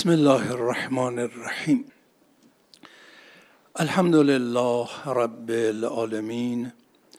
بسم الله الرحمن الرحیم. الحمد لله رب العالمین.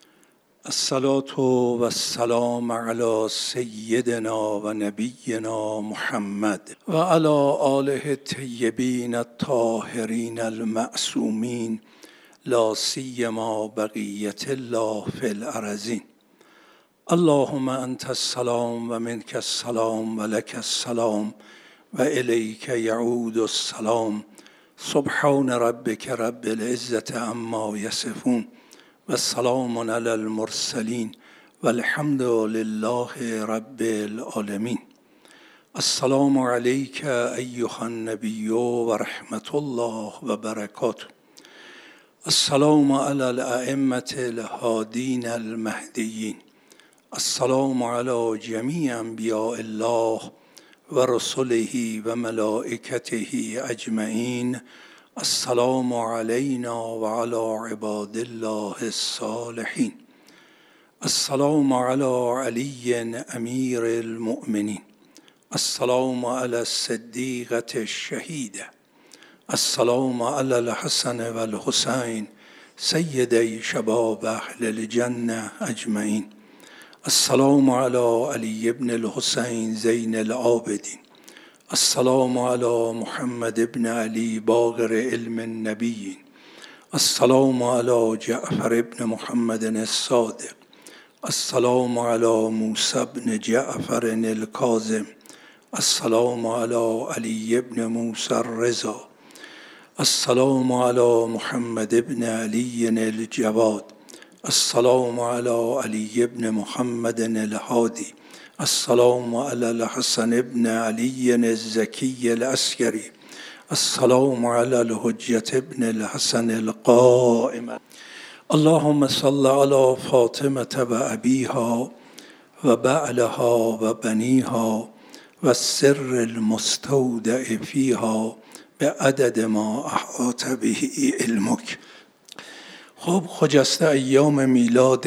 الصلاة و السلام علی سیدنا و نبینا محمد و علی آله الطیبین الطاهرین المعصومین، لا سیما بقیة الله فی الارضین. اللهم انت السلام و منک السلام و لک السلام و الیک یعود السلام. سبحان ربک رب العزة عما یصفون و سلام علی المرسلین و الحمد لله رب العالمین. السلام علیک ایها النبی و رحمت الله و برکاته. السلام علی الائمة الهادین المهدیین. السلام علی جمیع انبیاء الله و رسله و ملائکته اجمعین. السلام علینا و علی عباد الله الصالحین. السلام علی علی امیر المؤمنین. السلام علی الصدیقة الشهیدة. السلام علی الحسن و الحسین سیدی شباب اهل الجنة اجمعین. السلام علی علی ابن الحسین زین العابدین. السلام علی محمد ابن علی باقر علم النبیین. السلام علی جعفر ابن محمد الصادق. السلام علی موسی ابن جعفر الکاظم. السلام علی علی ابن موسی الرضا. السلام علی محمد ابن علی الجواد. السلام علی علی ابن محمد الهادی. السلام علی الحسن ابن علی الزکی العسکری. السلام علی الحجة ابن الحسن القائم. اللهم صل علی فاطمة و ابیها و بعلها و بنیها و السر المستودع فیها بعدد ما احاط به علمک. خب، خجسته ایام میلاد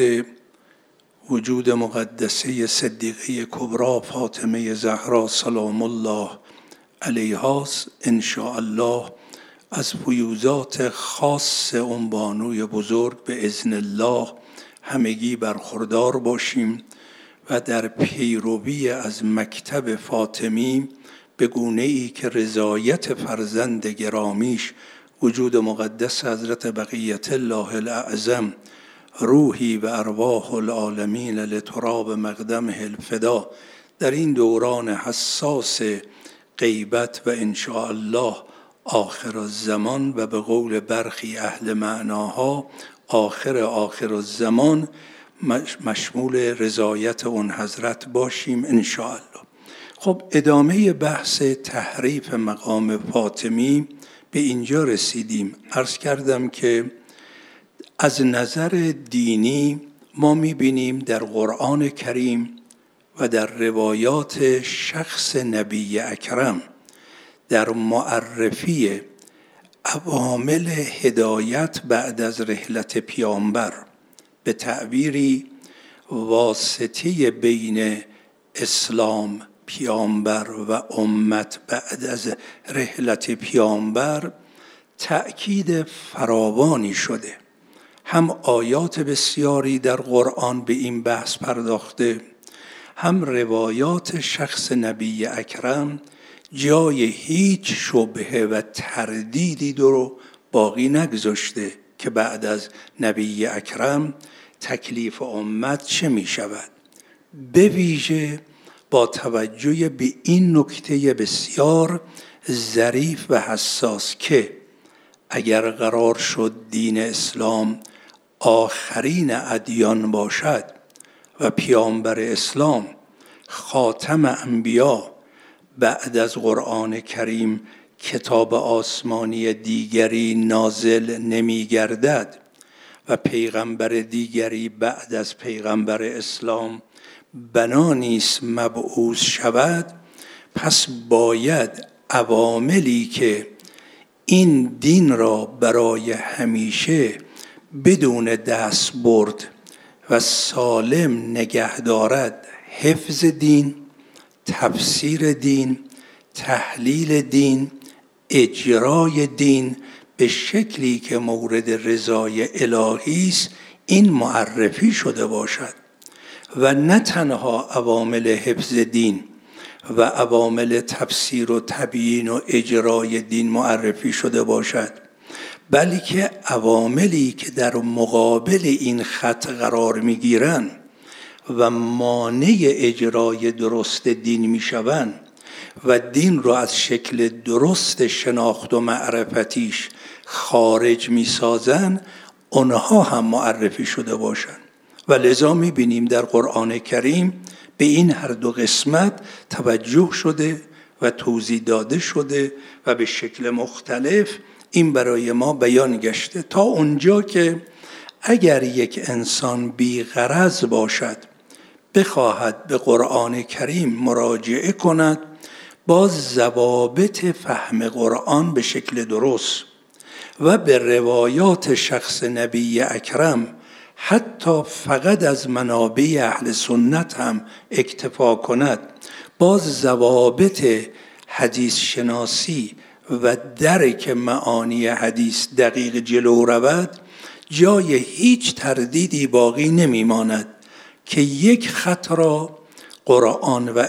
وجود مقدسه صدیقه کبری فاطمه زهرا سلام الله علیها ان شاء الله از فیوضات خاص اون بانوی بزرگ به اذن الله همگی برخوردار باشیم و در پیروی از مکتب فاطمی به گونه‌ای که رضایت فرزند گرامیش وجود مقدس حضرت بقیت الله الاعظم روحی و ارواح العالمین لتراب مقدمه الفدا در این دوران حساس غیبت و انشاءالله آخر الزمان و به قول برخی اهل معناها آخر الزمان مشمول رضایت اون حضرت باشیم انشاءالله. خب، ادامه بحث تحریف مقام فاطمی به اینجا رسیدیم. عرض کردم که از نظر دینی ما می‌بینیم در قرآن کریم و در روایات شخص نبی اکرم در معرفی عوامل هدایت بعد از رحلت پیامبر به تعبیری واسطه بین اسلام پیامبر و امت بعد از رحلت پیامبر تأکید فراوانی شده. هم آیات بسیاری در قرآن به این بحث پرداخته، هم روایات شخص نبی اکرم جای هیچ شبهه و تردیدی رو باقی نگذاشته که بعد از نبی اکرم تکلیف امت چه می شود. به ویژه با توجه به این نکته بسیار ظریف و حساس که اگر قرار شد دین اسلام آخرین ادیان باشد و پیامبر اسلام خاتم انبیا بعد از قرآن کریم کتاب آسمانی دیگری نازل نمی گردد و پیغمبر دیگری بعد از پیغمبر اسلام بنا نیست مبعوث شود، پس باید عواملی که این دین را برای همیشه بدون دستبرد و سالم نگه دارد، حفظ دین، تفسیر دین، تحلیل دین، اجرای دین به شکلی که مورد رضای الهی است این معرفی شده باشد و نه تنها عوامل حفظ دین و عوامل تفسیر و تبیین و اجرای دین معرفی شده باشد، بلکه عواملی که در مقابل این خط قرار میگیرند و مانع اجرای درست دین میشوند و دین رو از شکل درست شناخت و معرفتیش خارج میسازن، اونها هم معرفی شده باشند. و لذا میبینیم در قرآن کریم به این هر دو قسمت توجه شده و توضیح داده شده و به شکل مختلف این برای ما بیان گشته، تا اونجا که اگر یک انسان بی‌غرض باشد بخواهد به قرآن کریم مراجعه کند، باز ضوابط فهم قرآن به شکل درست و به روایات شخص نبی اکرم حتی فقط از منابع اهل سنت هم اکتفا کند، باز ضوابط حدیث شناسی و درک معانی حدیث دقیق جلو رود، جای هیچ تردیدی باقی نمیماند که یک خط را قرآن و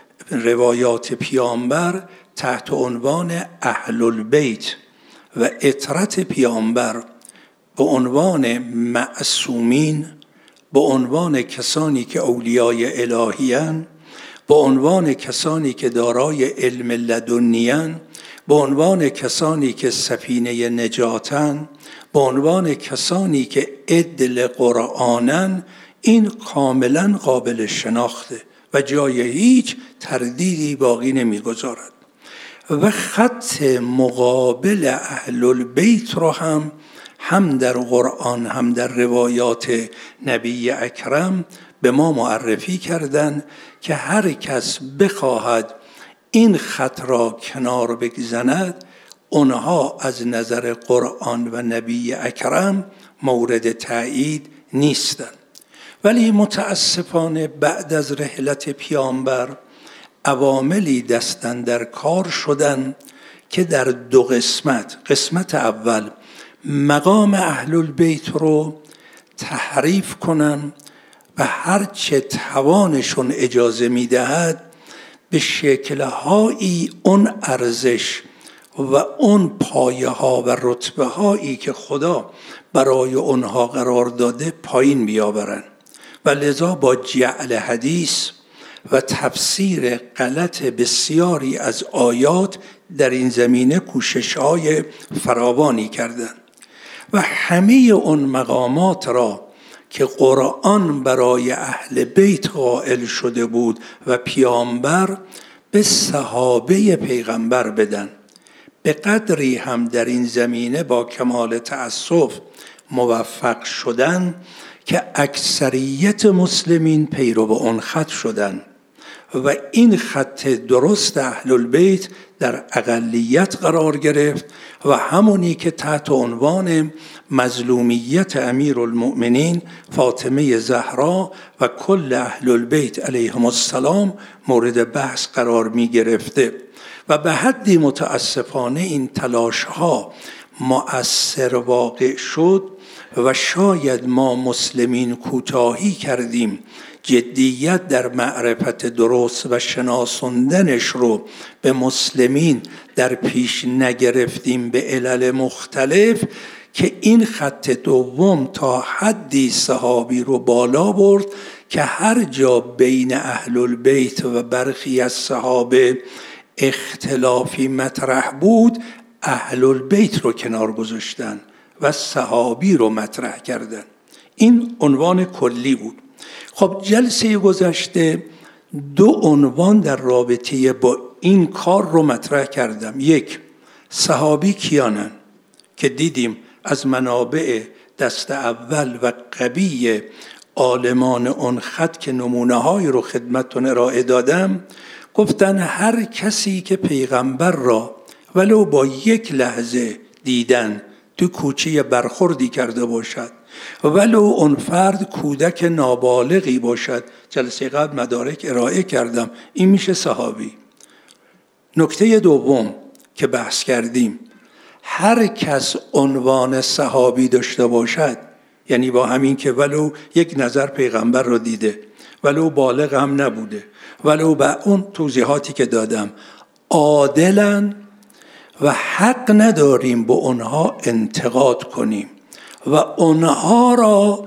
روایات پیامبر تحت عنوان اهل البیت و عترت پیامبر به عنوان معصومین، به عنوان کسانی که اولیای الهیان، به عنوان کسانی که دارای علم لدنیان، به عنوان کسانی که سفینه نجاتن، به عنوان کسانی که عدل قرآنن، این کاملا قابل شناخته و جای هیچ تردیدی باقی نمیگذارد. و خط مقابل اهل البیت رو هم در قرآن هم در روایات نبی اکرم به ما معرفی کردن که هر کس بخواهد این خط را کنار بگذارد، اونها از نظر قرآن و نبی اکرم مورد تایید نیستند. ولی متاسفانه بعد از رحلت پیامبر عواملی دستن در کار شدن که در دو قسمت اول مقام اهل البیت رو تحریف کنن و هرچه توانشون اجازه میدهد به شکلهایی اون ارزش و اون پایه ها و رتبه هایی که خدا برای اونها قرار داده پایین بیاورن و لذا با جعل حدیث و تفسیر غلط بسیاری از آیات در این زمینه کوشش‌های فراوانی کردند و همه اون مقامات را که قرآن برای اهل بیت قائل شده بود و پیامبر به صحابه پیغمبر بدن. به قدری هم در این زمینه با کمال تأسف موفق شدن که اکثریت مسلمین پیرو اون خط شدن و این خط درست اهل البیت در اقلیت قرار گرفت و همونی که تحت عنوان مظلومیت امیرالمؤمنین فاطمه زهرا و کل اهل البیت علیهم السلام مورد بحث قرار می گرفته و به حدی متاسفانه این تلاش ها مؤثر واقع شد و شاید ما مسلمین کوتاهی کردیم، جدیت در معرفت درست و شناساندنش رو به مسلمین در پیش نگرفتیم به علل مختلف که این خط دوم تا حدی صحابی رو بالا برد که هر جا بین اهل البیت و برخی از صحابه اختلافی مطرح بود، اهل البیت رو کنار گذاشتن و صحابی رو مطرح کردن. این عنوان کلی بود. خب جلسه گذشته دو عنوان در رابطه با این کار رو مطرح کردم. یک، صحابی کیانن که دیدیم از منابع دست اول و قوی عالمان اون خط که نمونه های رو خدمتتون ارائه دادم، گفتن هر کسی که پیغمبر را ولو با یک لحظه دیدن تو کوچه برخوردی کرده باشد، ولو اون فرد کودک نابالغی باشد، جلسه قبل مدارک ارائه کردم، این میشه صحابی. نکته دوم که بحث کردیم، هر کس عنوان صحابی داشته باشد، یعنی با همین که ولو یک نظر پیغمبر رو دیده، ولو بالغ هم نبوده، ولو به اون توضیحاتی که دادم، عادلن و حق نداریم به اونها انتقاد کنیم و اونها را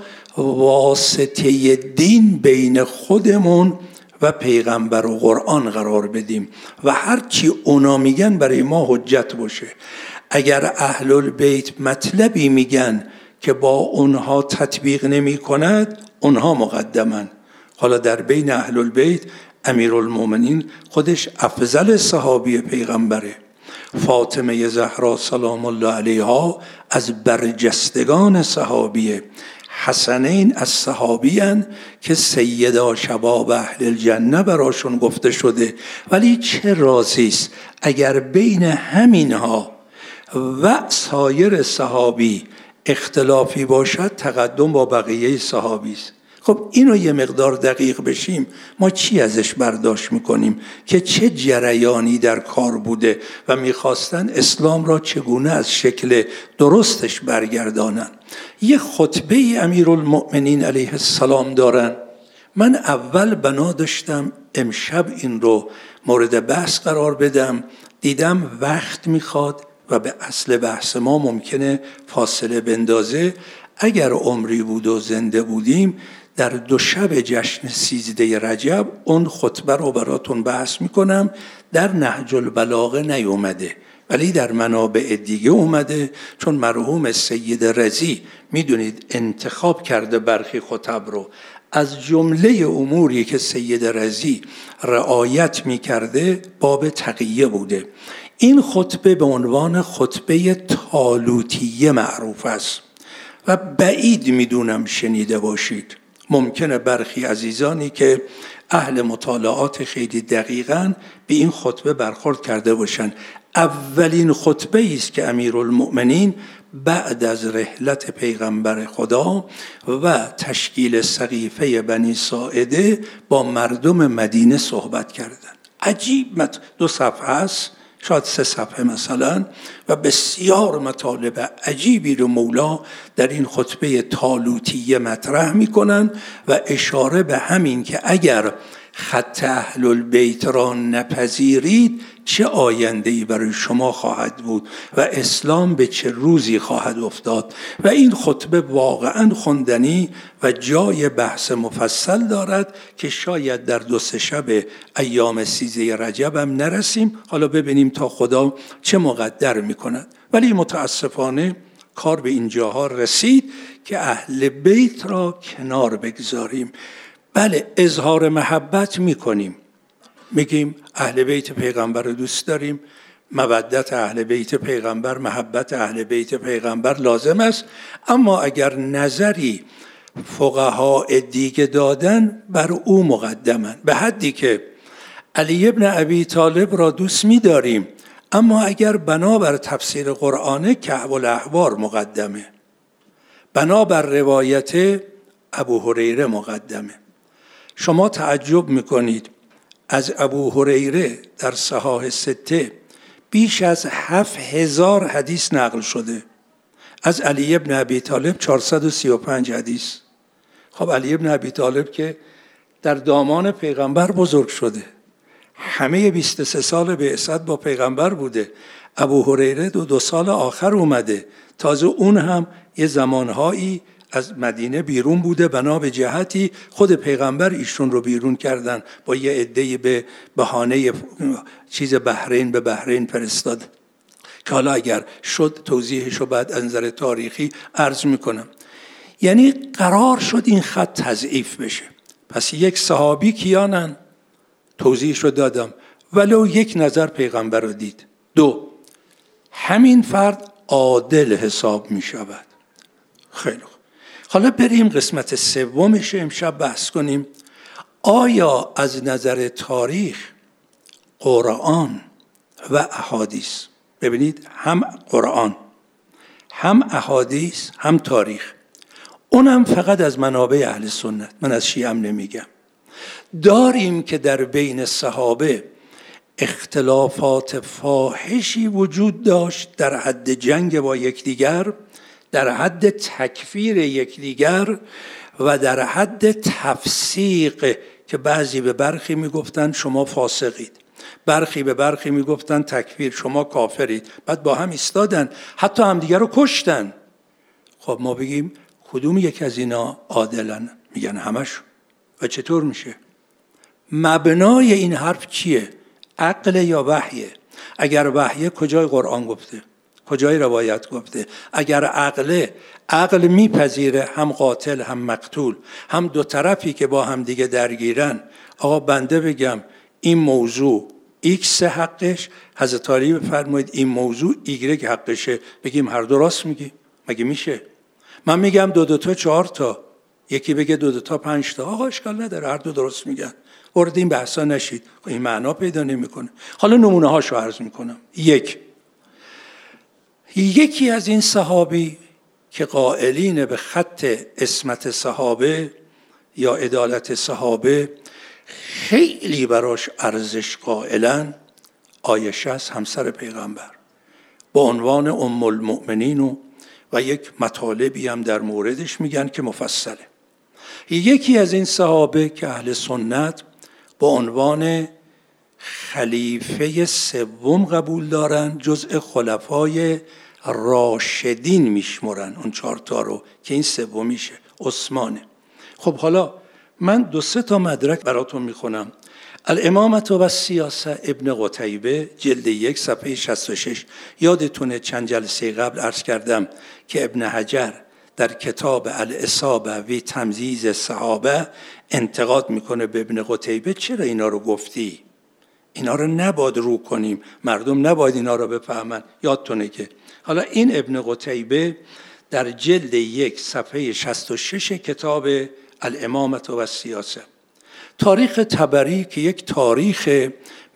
واسطه دین بین خودمون و پیغمبر و قرآن قرار بدیم و هرچی اونا میگن برای ما حجت باشه. اگر اهل البیت مطلبی میگن که با اونها تطبیق نمی کند، اونها مقدمن. حالا در بین اهل البیت امیرالمومنین خودش افضل صحابی پیغمبره. فاطمه زهرا سلام الله علیها از برجستگان صحابیه. حسنین از صحابیان که سیدا شباب اهل الجنه براشون گفته شده. ولی چه رازیست اگر بین همینها و سایر صحابی اختلافی باشد، تقدم با بقیه صحابی است. خب اینو یه مقدار دقیق بشیم، ما چی ازش برداشت میکنیم که چه جریانی در کار بوده و میخواستن اسلام را چگونه از شکل درستش برگردانن. یه خطبه امیرالمؤمنین علیه السلام دارن. من اول بنا داشتم امشب این رو مورد بحث قرار بدم، دیدم وقت میخواد و به اصل بحث ما ممکنه فاصله بندازه. اگر عمری بود و زنده بودیم در 2 شب جشن 13 رجب اون خطبه رو براتون بحث میکنم. در نهج البلاغه نیومده ولی در منابع دیگه اومده، چون مرحوم سید رضی میدونید انتخاب کرده برخی خطب رو. از جمله اموری که سید رضی رعایت میکرده باب تقیه بوده. این خطبه به عنوان خطبه طالوتیه معروف است و بعید میدونم شنیده باشید. ممکنه برخی عزیزانی که اهل مطالعات خیلی دقیقاً به این خطبه برخورد کرده باشن. اولین خطبه است که امیرالمؤمنین بعد از رحلت پیغمبر خدا و تشکیل سقیفه بنی ساعده با مردم مدینه صحبت کردند. عجیب 2 صفحه است، شاید 3 صفحه مثلا، و بسیار مطالب عجیبی رو مولا در این خطبه طالوتیه مطرح میکنن و اشاره به همین که اگر خط اهل البیت را نپذیرید چه آینده‌ای برای شما خواهد بود و اسلام به چه روزی خواهد افتاد. و این خطبه واقعا خوندنی و جای بحث مفصل دارد که شاید در 2-3 شب ایام 13 رجب هم نرسیم. حالا ببینیم تا خدا چه مقدر میکند. ولی متاسفانه کار به اینجاها رسید که اهل بیت را کنار بگذاریم. بله، اظهار محبت میکنیم، میگیم اهل بیت پیغمبر رو دوست داریم، مودت اهل بیت پیغمبر، محبت اهل بیت پیغمبر لازم است. اما اگر نظری فقها دیگه دادن بر او مقدمن، به حدی که علی ابن ابی طالب را دوست می‌داریم، اما اگر بنابر تفسیر قرآن کعب الاحبار مقدمه، بنابر روایت ابو هریره مقدمه. شما تعجب میکنید از ابو هریره در صحاح 6 بیش از 7000 حدیث نقل شده، از علی ابن ابی طالب 435 حدیث. خب علی ابن ابی طالب که در دامان پیغمبر بزرگ شده، همه 23 سال بعثت با پیغمبر بوده. ابو هریره 2 سال آخر اومده، تازه اون هم یه زمانهایی از مدینه بیرون بوده، بنا به جهتی خود پیغمبر ایشون رو بیرون کردن، با یه عده‌ای به بهانه چیز بحرین به بحرین فرستاد که حالا اگر شد توضیحش رو بعد از نظر تاریخی عرض میکنم. یعنی قرار شد این خط تضعیف بشه. پس یک صحابی کیانن؟ توضیحش رو دادم، ولو یک نظر پیغمبر رو دید. 2، همین فرد عادل حساب می شود. خیلی خوب. حالا بریم قسمت سومش امشب بحث کنیم. آیا از نظر تاریخ قرآن و احادیث، ببینید هم قرآن هم احادیث هم تاریخ، اونم فقط از منابع اهل سنت، من از شیعه هم نمیگم، داریم که در بین صحابه اختلافات فاحشی وجود داشت در حد جنگ با یکدیگر، در حد تکفیر یکدیگر و در حد تفسیق که بعضی به برخی میگفتن شما فاسقید، برخی به برخی میگفتن تکفیر شما کافرید، بعد با هم ایستادن حتی همدیگر رو کشتن. خب ما بگیم کدوم یک از اینا عادلن؟ میگن همشون. و چطور میشه؟ مبنای این حرف چیه؟ عقل یا وحیه؟ اگر وحیه کجای قرآن گفته؟ کجای روایت گفته؟ اگر عقل میپذیره هم قاتل هم مقتول، هم دو طرفی که با هم دیگه درگیرن، آقا بنده بگم این موضوع ایکس حقش، حضرت علی بفرمایید این موضوع ایگرگ حقشه، بگیم هر دو راست میگی؟ مگه میشه؟ من میگم دو تا 4 تا، یکی بگه دو تا 5 تا، آقا اشکال نداره، هر دو درست میگن، وارد این بحثا نشید. این معنا پیدا نمیکنه. حالا نمونه هاشو عرض میکنم. یکی از این صحابی که قائلین به خط عصمت صحابه یا عدالت صحابه، خیلی براش ارزش قائلن، عایشه است، همسر پیغمبر، با عنوان ام المؤمنین و یک مطالبی هم در موردش میگن که مفصله. یکی از این صحابه که اهل سنت با عنوان خلیفه سوم قبول دارن، جزء خلفای راشدین میشمرن اون 4 تا رو، که این سومیشه، عثمانه. خب حالا من 2-3 تا مدرک براتون میخونم. الامامة و السیاسة ابن قتیبه جلد 1 صفحه 66. یادتونه چند جلسه قبل عرض کردم که ابن حجر در کتاب الاصابه و تمییز الصحابه انتقاد میکنه به ابن قتیبه، چرا اینا رو گفتی؟ اینا رو نباید رو کنیم، مردم نباید اینا رو بفهمن. یادتونه که حالا این ابن قتیبه در جلد 1 صفحه 66 کتاب الامامة و السیاسة، تاریخ طبری که یک تاریخ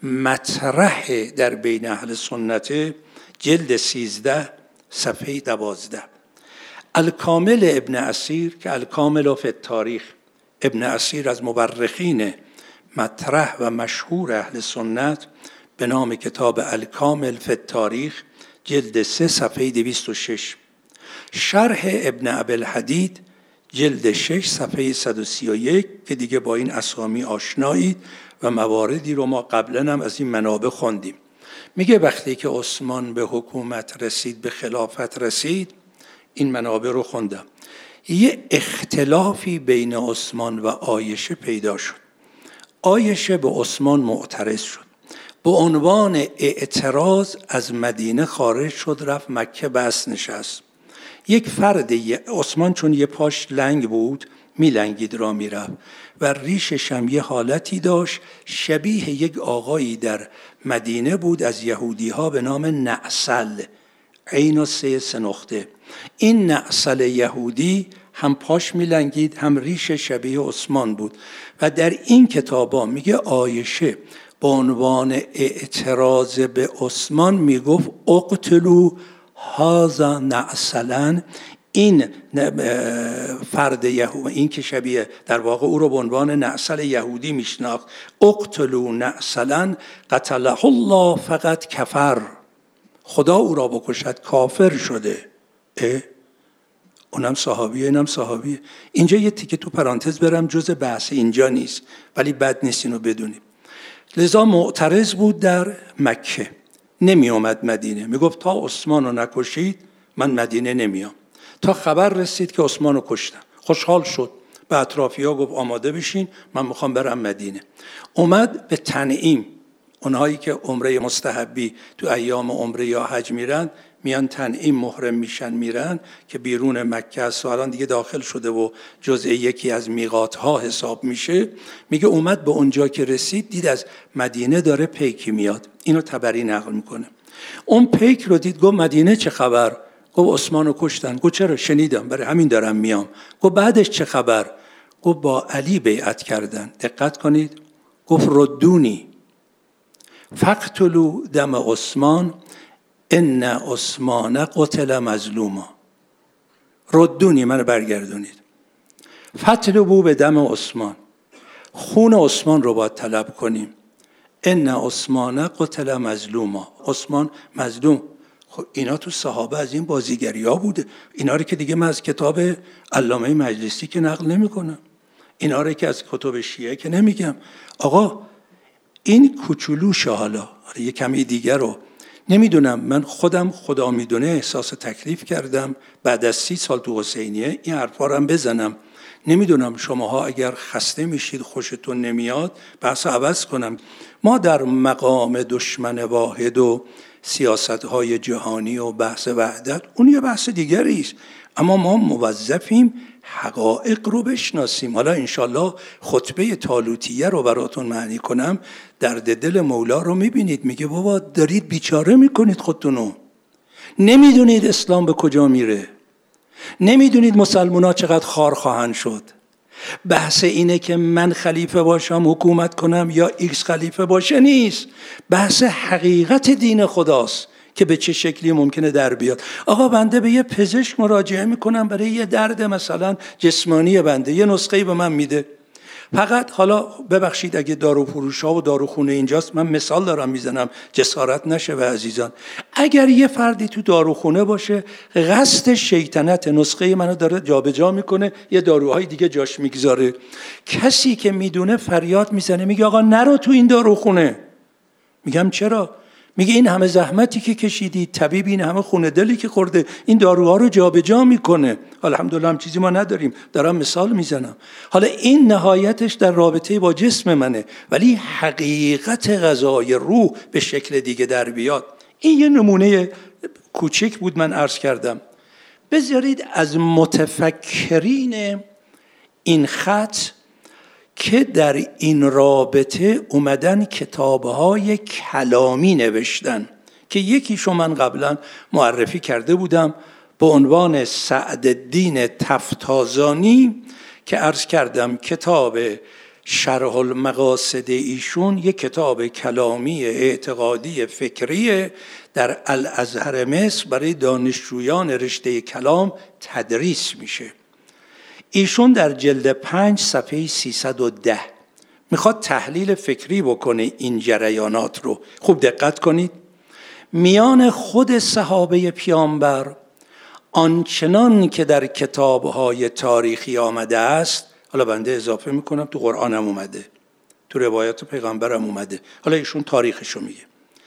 مطرح در بین اهل سنت، جلد 13 صفحه 12. الکامل ابن اسیر که الکامل فی التاریخ، ابن اسیر از مورخین مطرح و مشهور اهل سنت، به نام کتاب الکامل فی التاریخ جلد 3 صفحه 206. شرح ابن ابوالحدید جلد 6 صفحه 131 که دیگه با این اسامی آشنایید و مواردی رو ما قبلا هم از این منابع خوندیم. میگه وقتی که عثمان به حکومت رسید، به خلافت رسید، این منابع رو خوندم، یه اختلافی بین عثمان و عایشه پیدا شد. عایشه به عثمان معترض شد، به عنوان اعتراض از مدینه خارج شد، رفت مکه بس نشست. یک فرد، عثمان چون یه پاش لنگ بود، میلنگید را میرفت و ریشش هم یه حالتی داشت شبیه یک آقایی در مدینه بود از یهودی ها به نام نعسل، عین و 3 نقطه. این نعسل یهودی هم پاش میلنگید هم ریش شبیه عثمان بود و در این کتابا میگه عایشه به عنوان اعتراض به عثمان میگفت اقتلوا هذا نعسلا، این فرد یهودی، این که شبیه، در واقع او رو به عنوان نعسل یهودی میشناخت، اقتلوا نعسلا قتله الله فقط کفر، خدا او را بکشد کافر شده. اونم صحابیه اینم صحابیه. اینجا یه تیکه تو پرانتز برم، جز بحث اینجا نیست ولی بد نیست اینو بدونیم. لذا معترض بود در مکه، نمی اومد مدینه، میگفت تا عثمان رو نکشید من مدینه نمیام. تا خبر رسید که عثمان رو کشتن، خوشحال شد، به اطرافی‌ها گفت آماده بشین من میخوام برم مدینه. اومد به تنعیم، اونهایی که عمره مستحبی تو ایام عمره یا حج میرن، میان تنعیم محرم میشن میرن که بیرون مکه است و الان دیگه داخل شده و جزء یکی از میقات‌ها حساب میشه. میگه اومد به اونجا که رسید دید از مدینه داره پیکی میاد. اینو طبری نقل میکنه. اون پیک رو دید، گفت مدینه چه خبر؟ گفت عثمان رو کشتن. گفت چرا؟ شنیدم، برای همین دارم میام. گفت بعدش چه خبر؟ گفت با علی بیعت کردن. دقت کنید، گفت ردونی فقتلوا دم عثمان ان عثمان قتل مظلوما، ردونی، منو برگردونید، فطلبوا به دم عثمان، خون عثمان رو باید طلب کنیم، ان عثمان قتل مظلوما، عثمان مظلوم. خب اینا تو صحابه از این بازیگری ها بوده. اینا رو که دیگه من از کتاب علامه مجلسی که نقل نمی کنم، اینا رو که از کتب شیعه که نمیگم. آقا این کوچولوشه. حالا یه کمی دیگر رو نمیدونم، من خودم خدا میدونه احساس تکلیف کردم بعد از 30 سال تو حسینیه این حرفا رو هم بزنم. نمیدونم شماها اگر خسته میشید خوشتون نمیاد بحث عوض کنم. ما در مقام دشمن واحد و سیاست‌های جهانی و بحث وحدت اون یه بحث دیگری است، اما ما موظفیم حقایق رو بشناسیم. حالا انشالله خطبه طالوتیه رو براتون معنی کنم. درد دل مولا رو میبینید، میگه بابا دارید بیچاره میکنید خودتونو، نمیدونید اسلام به کجا میره، نمیدونید مسلمان‌ها چقدر خار خواهند شد. بحث اینه که من خلیفه باشم حکومت کنم یا ایکس خلیفه باشه نیست، بحث حقیقت دین خداست که به چه شکلی ممکنه در بیاد. آقا بنده به یه پزشک مراجعه میکنم برای یه درد مثلا جسمانی بنده، یه نسخه‌ای به من میده. فقط حالا ببخشید اگه داروفروش‌ها و داروخونه اینجاست، من مثال دارم میزنم جسارت نشه و عزیزان، اگر یه فردی تو داروخونه باشه قصد شیطنت نسخه منو داره جابجا میکنه یه داروهای دیگه جاش میگذاره، کسی که میدونه فریاد میزنه میگه آقا نرو تو این داروخونه. میگم چرا؟ میگه این همه زحمتی که کشیدی، طبیب این همه خونه دلی که خورده این داروها رو جابجا میکنه. الحمدلله هم چیزی ما نداریم، دارم مثال میزنم. حالا این نهایتش در رابطه با جسم منه، ولی حقیقت غذای روح به شکل دیگه در بیاد. این یه نمونه کوچک بود من عرض کردم. بذارید از متفکرین این خط که در این رابطه اومدن کتاب‌های کلامی نوشتن که یکیشو من قبلا معرفی کرده بودم به عنوان سعدالدین تفتازانی که عرض کردم کتاب شرح المقاصد ایشون یک کتاب کلامی اعتقادی فکری در الازهر مصر برای دانشجویان رشته کلام تدریس میشه. ایشون در جلد 5 صفحه 310 میخواد تحلیل فکری بکنه این جریانات رو. خوب دقت کنید. میان خود صحابه پیامبر آنچنان که در کتاب‌های تاریخی آمده است، حالا بنده اضافه میکنم تو قرآن هم اومده، تو روایات پیغمبر هم اومده، حالا ایشون تاریخشو میگه،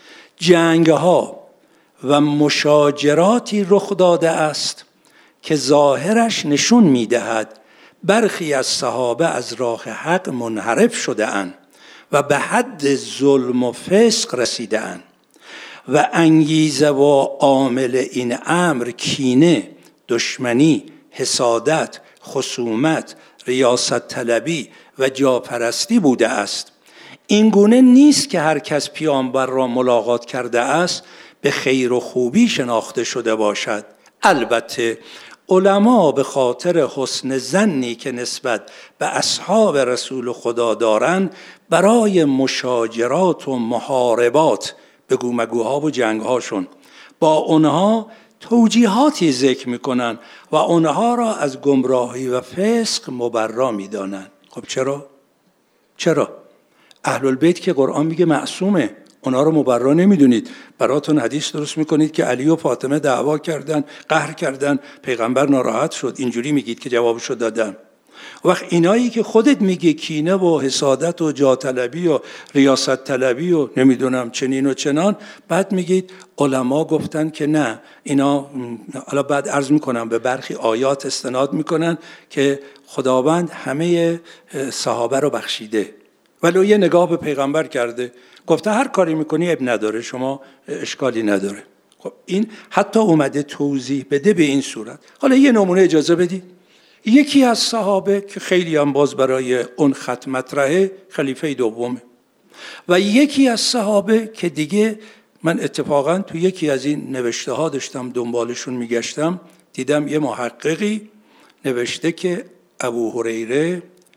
جنگ‌ها و مشاجراتی رخ داده است که ظاهرش نشون میدهد برخی از صحابه از راه حق منحرف شده اند و به حد ظلم و فسق رسیده اند و انگیزه و عامل این امر کینه، دشمنی، حسادت، خصومت، ریاست طلبی و جاپرستی بوده است. این گونه نیست که هر کس پیامبر را ملاقات کرده است به خیر و خوبی شناخته شده باشد. البته علما به خاطر حسن ظنی که نسبت به اصحاب رسول خدا دارند برای مشاجرات و محاربات بگو مگوها و جنگهاشون با اونها توجیهاتی ذکر میکنن و اونها را از گمراهی و فسق مبرا میدانند. خب چرا؟ اهل البیت که قرآن میگه معصومه، اونا رو مبرا نمیدونید. براتون حدیث درست میکنید که علی و فاطمه دعوا کردن، قهر کردن، پیغمبر ناراحت شد، اینجوری میگید که جوابشو دادن. وقت اینایی که خودت میگه کینه و حسادت و جاطلبی و ریاست طلبی و نمیدونم چنین و چنان، بعد میگید علما گفتن که نه اینا. حالا بعد عرض میکنم به برخی آیات استناد میکنن که خداوند همه صحابه رو بخشیده، ولی یه نگاه به پیغمبر کرده، گفته هر کاری میکنی اب نداره، شما اشکالی نداره. خب این حتی اومده توضیح بده به این صورت. حالا یه نمونه اجازه بدید. یکی از صحابه که خیلی هم باز برای اون خط مطرحه، خلیفه دومه، و یکی از صحابه که دیگه من اتفاقا تو یکی از این نوشته ها داشتم دنبالشون میگشتم، دیدم یه محققی نوشته که ابو هریره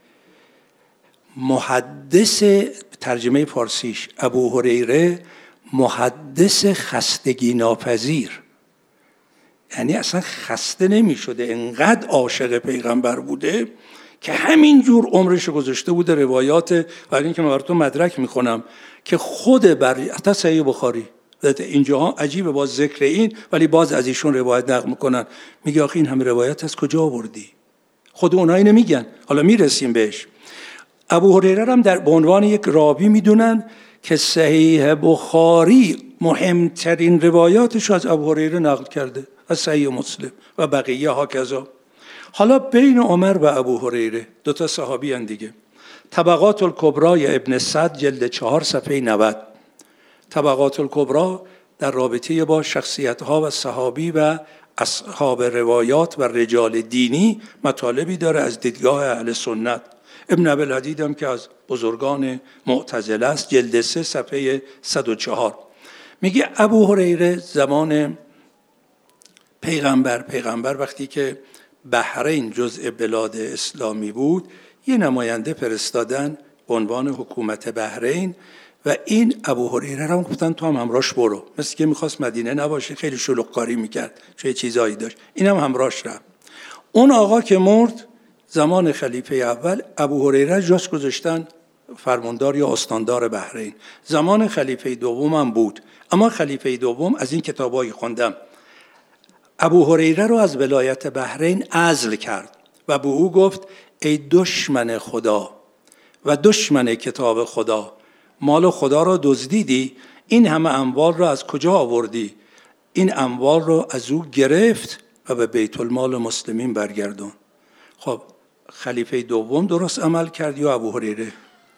محدث، ترجمه فارسیش، ابو هریره محدث خستگی ناپذیر، یعنی اصلا خسته نمی شده، انقدر عاشق پیغمبر بوده که همین جور عمرش گذاشته بوده روایات، برای اینکه من براتون مدرک میخونم که خود حتی صحیح بخاری اینجاها عجیبه باز ذکر این، ولی باز از ایشون روایت نقل میکنن. میگه آخه این همه روایت از کجا آوردی؟ خود اونایی نمیگن، حالا میرسیم بهش. ابو هریره هم در به عنوان یک راوی میدونن که صحیح بخاری مهمترین روایاتش از ابو هریره نقل کرده، از صحیح مسلم و بقیه ها کذا. حالا بین عمر و ابو هریره، دو تا صحابی ان دیگه. طبقات الکبری ابن سعد جلد 4 صفحه 90. طبقات الکبری در رابطه با شخصیت ها و صحابی و اصحاب روایات و رجال دینی مطالبی داره از دیدگاه اهل سنت. ابن ابوالحدید هم که از بزرگان معتزله است، جلد 3 صفحه 104. میگه ابو هریره زمان پیغمبر وقتی که بحرین جزء بلاد اسلامی بود، یه نماینده فرستادن به عنوان حکومت بحرین و این ابو هریره رو گفتن تو هم همراهش برو. مثل که میخواست مدینه نباشه، خیلی شلوغ‌کاری میکرد، چه چیزایی داشت، این هم همراهش رفت. اون آقا که مرد زمان خلیفه اول، ابو هریره جاش گذاشتن فرماندار یا استاندار بحرین. زمان خلیفه دوم هم بود، اما خلیفه دوم از این کتابایی خوندم ابو هریره رو از ولایت بحرین عزل کرد و به او گفت ای دشمن خدا و دشمن کتاب خدا، مال خدا را دزدیدی، این همه اموال را از کجا آوردی؟ این اموال را از او گرفت و به بیت المال مسلمین برگردون. خب خلیفه دوم درست عمل کرد یا ابو هریره؟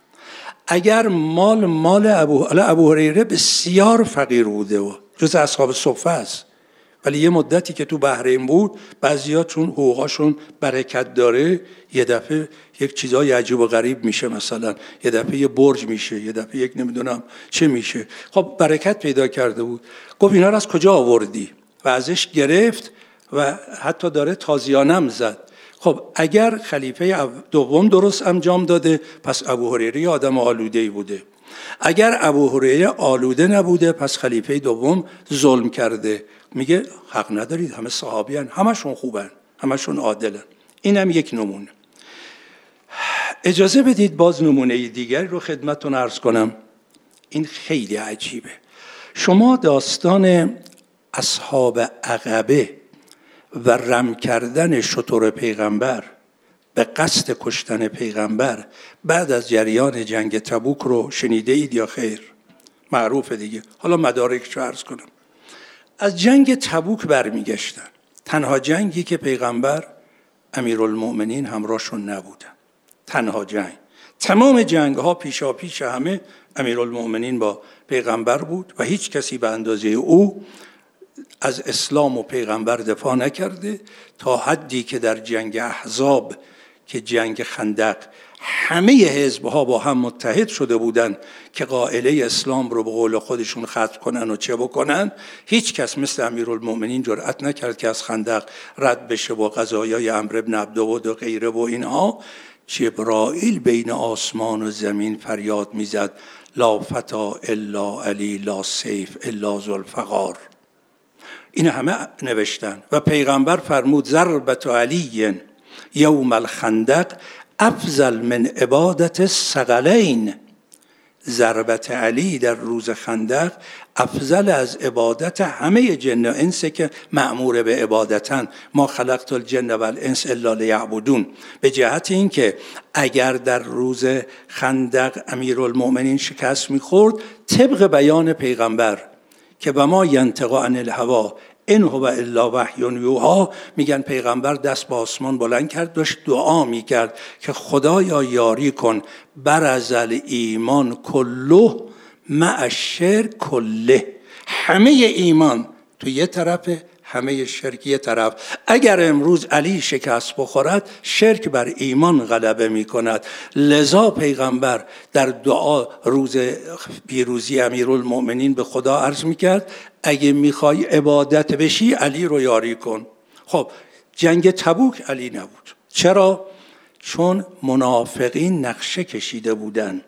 اگر مال ابو هریره بسیار فقیر بوده و جز اصحاب صفه است، ولی یه مدتی که تو بحرین بود، بعضیا چون حقوقاشون برکت داره یه دفعه یک چیزای عجیب و غریب میشه، مثلا یه دفعه یه برج میشه، یه دفعه یک نمیدونم چه میشه. خب برکت پیدا کرده بود. گفت اینا رو از کجا آوردی؟ و ازش گرفت و حتی داره تازیانم زد. خب اگر خلیفه دوم درست انجام داده، پس ابو هریره آدم آلوده‌ای بوده. اگر ابو هریره آلوده نبوده، پس خلیفه دوم ظلم کرده. میگه حق ندارید، همه صحابیان، همشون خوبن، همشون عادلن. اینم یک نمونه. اجازه بدید باز نمونه دیگری رو خدمتتون عرض کنم. این خیلی عجیبه. شما داستان اصحاب عقبه و رم کردن شتر پیغمبر به قصد کشتن پیغمبر بعد از جریان جنگ تبوک رو شنیده اید یا خیر؟ معروفه دیگه. حالا مدارکش رو عرض کنم. از جنگ تبوک برمیگشتن، تنها جنگی که پیغمبر امیرالمؤمنین همراهشون نبودن، تنها جنگ. تمام جنگ ها پیشا پیش همه امیرالمؤمنین با پیغمبر بود و هیچ کسی به اندازه او از اسلام و پیغمبر دفاع نکرده، تا حدی که در جنگ احزاب که جنگ خندق همه حزب‌ها با هم متحد شده بودن که قائله اسلام رو به قول خودشون ختم کنن و چه بکنن، هیچ کس مثل امیرالمؤمنین جرأت نکرد که از خندق رد بشه با قضایای عمرو بن عبدود و غیره و اینها. جبرائیل بین آسمان و زمین فریاد میزد لا فتا الا علی لا سیف الا ذوالفقار. این همه نوشتن و پیغمبر فرمود ضربت علی یوم الخندق افضل من عبادت الثقلین. ضربت علی در روز خندق افضل از عبادت همه جن و انس که مأمور به عبادتن. ما خلقت الجن و الانس الا لیعبدون. به جهت این که اگر در روز خندق امیرالمؤمنین شکست میخورد، طبق بیان پیغمبر که و ما ینطق عن الهوا ان هو الا وحی یوحی، میگن پیغمبر دست به آسمان بلند کرد، داشت دعا میکرد که خدایا یاری کن برزل ایمان کله مع الشرک کله. همه ایمان تو یه طرف، همه شرک یه طرف. اگر امروز علی شکست بخورد، شرک بر ایمان غلبه می کند. لذا پیغمبر در دعا روز پیروزی امیرالمؤمنین به خدا عرض می کرد اگه می خوای عبادت بشی علی رو یاری کن. خب جنگ تبوک علی نبود. چرا؟ چون منافقین نقشه کشیده بودن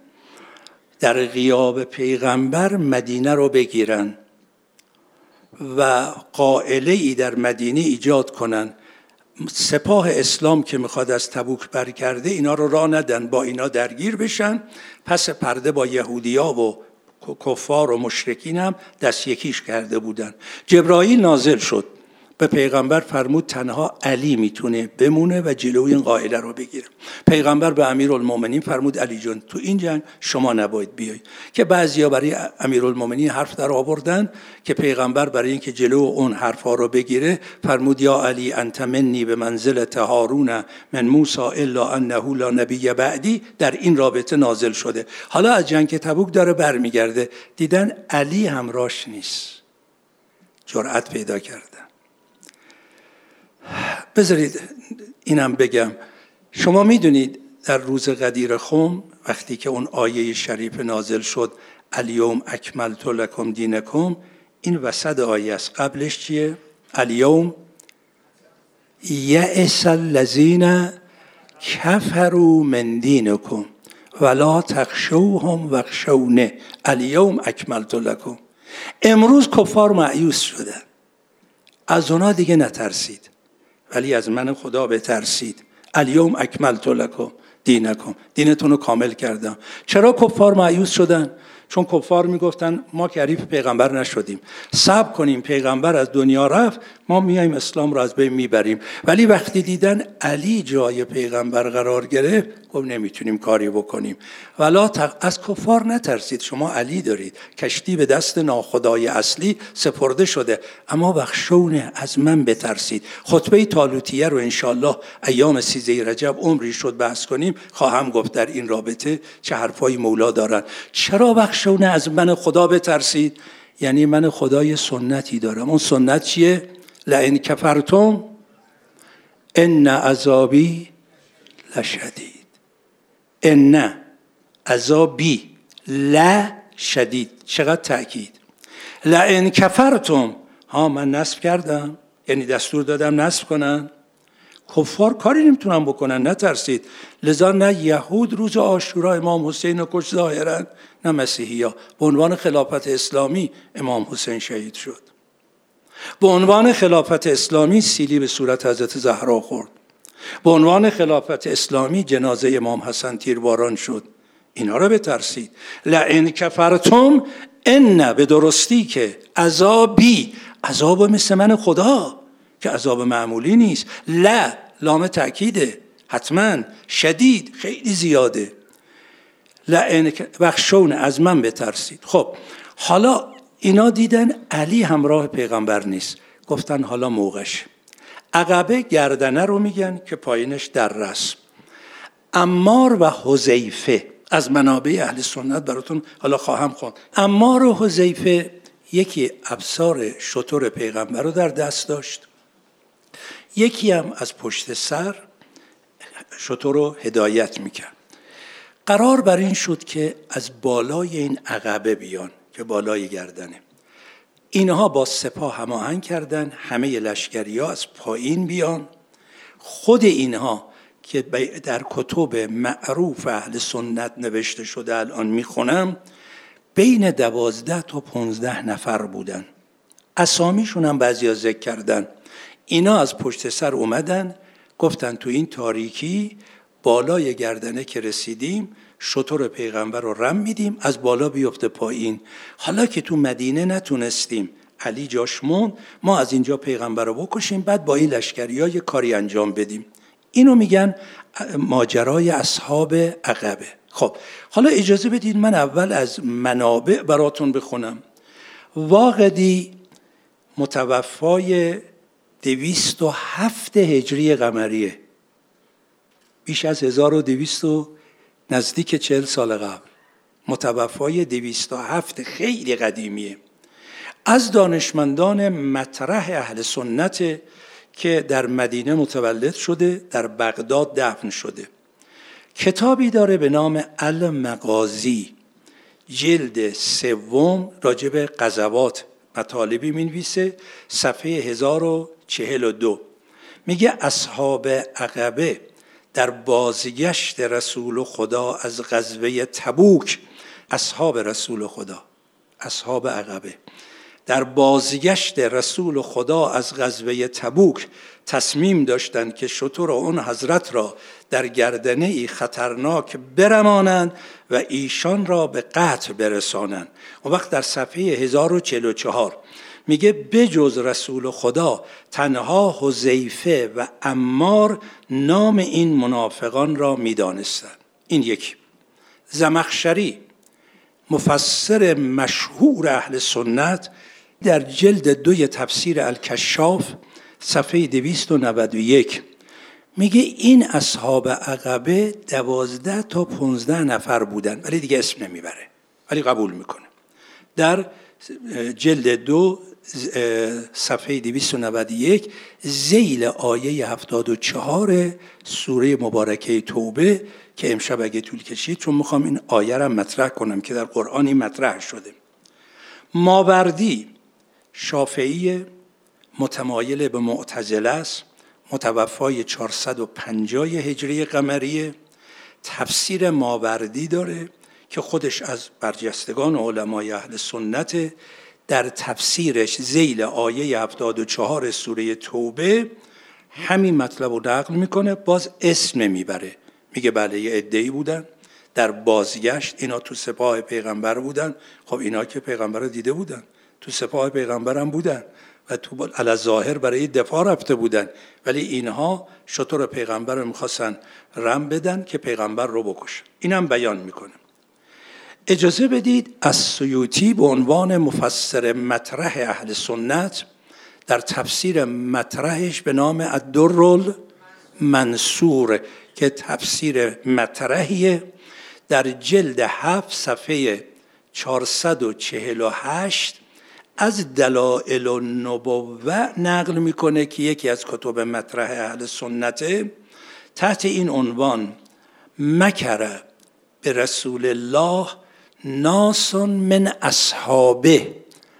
در غیاب پیغمبر مدینه رو بگیرن و قائله ای در مدینه ایجاد کنن. سپاه اسلام که میخواد از تبوک برگرده اینا رو راه ندن، با اینا درگیر بشن، پس پرده با یهودیا و کفار و مشرکین هم دست یکیش کرده بودن. جبرائیل نازل شد به پیغمبر، فرمود تنها علی میتونه بمونه و جلوی این قائله رو بگیره. پیغمبر به امیرالمومنین فرمود علی جان تو این جنگ شما نباید بیای، که بعضیا برای امیرالمومنین حرف در آوردن که پیغمبر برای اینکه جلو اون حرفا رو بگیره فرمود یا علی انت منی به منزلت هارون من موسی الا انه لا نبی بعدی. در این رابطه نازل شده. حالا از جنگ تبوک داره برمیگرده، دیدن علی همراهش نیست، جرأت پیدا کردن. بذارید اینم بگم، شما میدونید در روز غدیر خم وقتی که اون آیه شریف نازل شد الیوم اکملت لکم دینکم، این وسط آیه است. قبلش چیه؟ الیوم یئس الذین کفروا من دینکم ولا تخشوهم واخشونی الیوم اکملت لکم. امروز کفار مایوس شدن، از اونا دیگه نترسید ولی از من خدا بترسید. الیوم اکملت لکم دینکم، دینتون رو کامل کردم. چرا کفار مایوس شدن؟ چون کفار میگفتن ما که حریف پیغمبر نشدیم، صبر کنیم پیغمبر از دنیا رفت ما میایم اسلام رو از بین میبریم. ولی وقتی دیدن علی جای پیغمبر قرار گرفت گفت نمیتونیم کاری بکنیم. از کفار نترسید، شما علی دارید، کشتی به دست ناخدای اصلی سپرده شده، اما بخشونه از من بترسید. خطبه طالوتیه رو انشالله ایام 13 رجب عمری شد بحث کنیم، خواهم گفت در این رابطه چه حرفای مولا دارن. چرا بخشونه از من خدا بترسید؟ یعنی من خدای سنتی دارم. اون سنت چیه؟ لئن کفرتم ان عذابی لشدید. ان عذابی لشدید، چقدر تأکید. لئن کفرتم، من نصب کردم، یعنی دستور دادم نصب کنن. کفار کاری نمیتونن بکنن، نترسید. لذا نه یهود روز عاشورا امام حسین رو کش ظاهرا، نه مسیحی‌ها. به عنوان خلافت اسلامی امام حسین شهید شد. به عنوان خلافت اسلامی سیلی به صورت حضرت زهرا خورد. به عنوان خلافت اسلامی جنازه امام حسن تیرباران شد. اینا رو بترسید. لئن کفرتم ان، به درستی که عذابی، عذاب مثل من خدا که عذاب معمولی نیست. لام تأکیده، حتما، شدید، خیلی زیاده. لئن بخشون، از من بترسید. خب حالا اینا دیدن علی همراه پیغمبر نیست، گفتن حالا موقعش. عقبه گردنه رو میگن که پایینش در رسم. عمار و حذیفه از منابع اهل سنت براتون حالا خواهم خواند. عمار و حذیفه یکی افسار شتر پیغمبر رو در دست داشت، یکی هم از پشت سر شتر رو هدایت میکرد. قرار بر این شد که از بالای این عقبه بیان که بالای گردنه. اینها با سپاه هماهنگ کردن همه لشکری‌ها از پایین بیان. خود اینها که در کتب معروف اهل سنت نوشته شده الان میخونم، بین 12 تا 15 نفر بودن. اسامیشون هم بعضیا ذکر کردن. اینا از پشت سر اومدن گفتن تو این تاریکی بالای گردنه که رسیدیم شتر پیغمبر رو رم میدیم، از بالا بیفته پایین. حالا که تو مدینه نتونستیم، علی جاش موند، ما از اینجا پیغمبر رو بکشیم، بعد با این لشکری‌ها یه کاری انجام بدیم. اینو میگن ماجرای اصحاب عقبه. خب حالا اجازه بدید من اول از منابع براتون بخونم. واقدی متوفای 207 هجری قمریه، بیش از 1200 نزدیک 40 سال قبل. متوفای 207، خیلی قدیمیه. از دانشمندان مطرح اهل سنت که در مدینه متولد شده، در بغداد دفن شده. کتابی داره به نام المغازی، جلد 3 راجع به غزوات مطالبی می‌نویسه، صفحه 1042. میگه اصحاب عقبه در بازگشت رسول خدا از غزوه تبوک، اصحاب رسول خدا، اصحاب عقبه در بازگشت رسول خدا از غزوه تبوک تصمیم داشتند که شتر اون حضرت را در گردنه‌ای خطرناک برمانند و ایشان را به قتل برسانند. اون وقت در صفحه 1044 میگه بجز رسول خدا تنها حذیفه و عمار نام این منافقان را میدانستند. این یکی. زمخشری مفسر مشهور اهل سنت در جلد 2 تفسیر الکشاف صفحه 291 میگه این اصحاب عقبه 12 تا 15 نفر بودن، ولی دیگه اسم نمیبره، ولی قبول میکنه. در جلد 2 صفحه 291 ذیل آیه 74 سوره مبارکه توبه که امشب اگه طول کشید، چون میخوام این آیه را مطرح کنم که در قرآنی مطرح شده. ماوردی شافعی متمایل به معتزله است، متوفای 450 هجری قمریه. تفسیر ماوردی داره که خودش از برجستگان علمای اهل سنت. در تفسیرش ذیل آیه 74 سوره توبه همین مطلب رو نقل میکنه، باز اسم نمیبره. میگه بله یه عده‌ای بودن در بازگشت، اینا تو سپاه پیغمبر بودن. خب اینا که پیغمبر رو دیده بودن، تو سپاه پیغمبر هم بودن و تو علی ظاهر برای دفاع رفته بودن، ولی اینها شتر پیغمبر رو میخواستن رم بدن که پیغمبر رو بکشن. اینم بیان میکنه. اجازه بدید از سیوطی به عنوان مفسر مطرح اهل سنت در تفسیر مطرحش به نام الدر المنصور که تفسیر مطرحیه، در جلد 7 صفحه 448 از دلائل النبوة نقل میکنه که یکی از کتب مطرح اهل سنته. تحت این عنوان مکر به رسول الله ناس من اصحابه،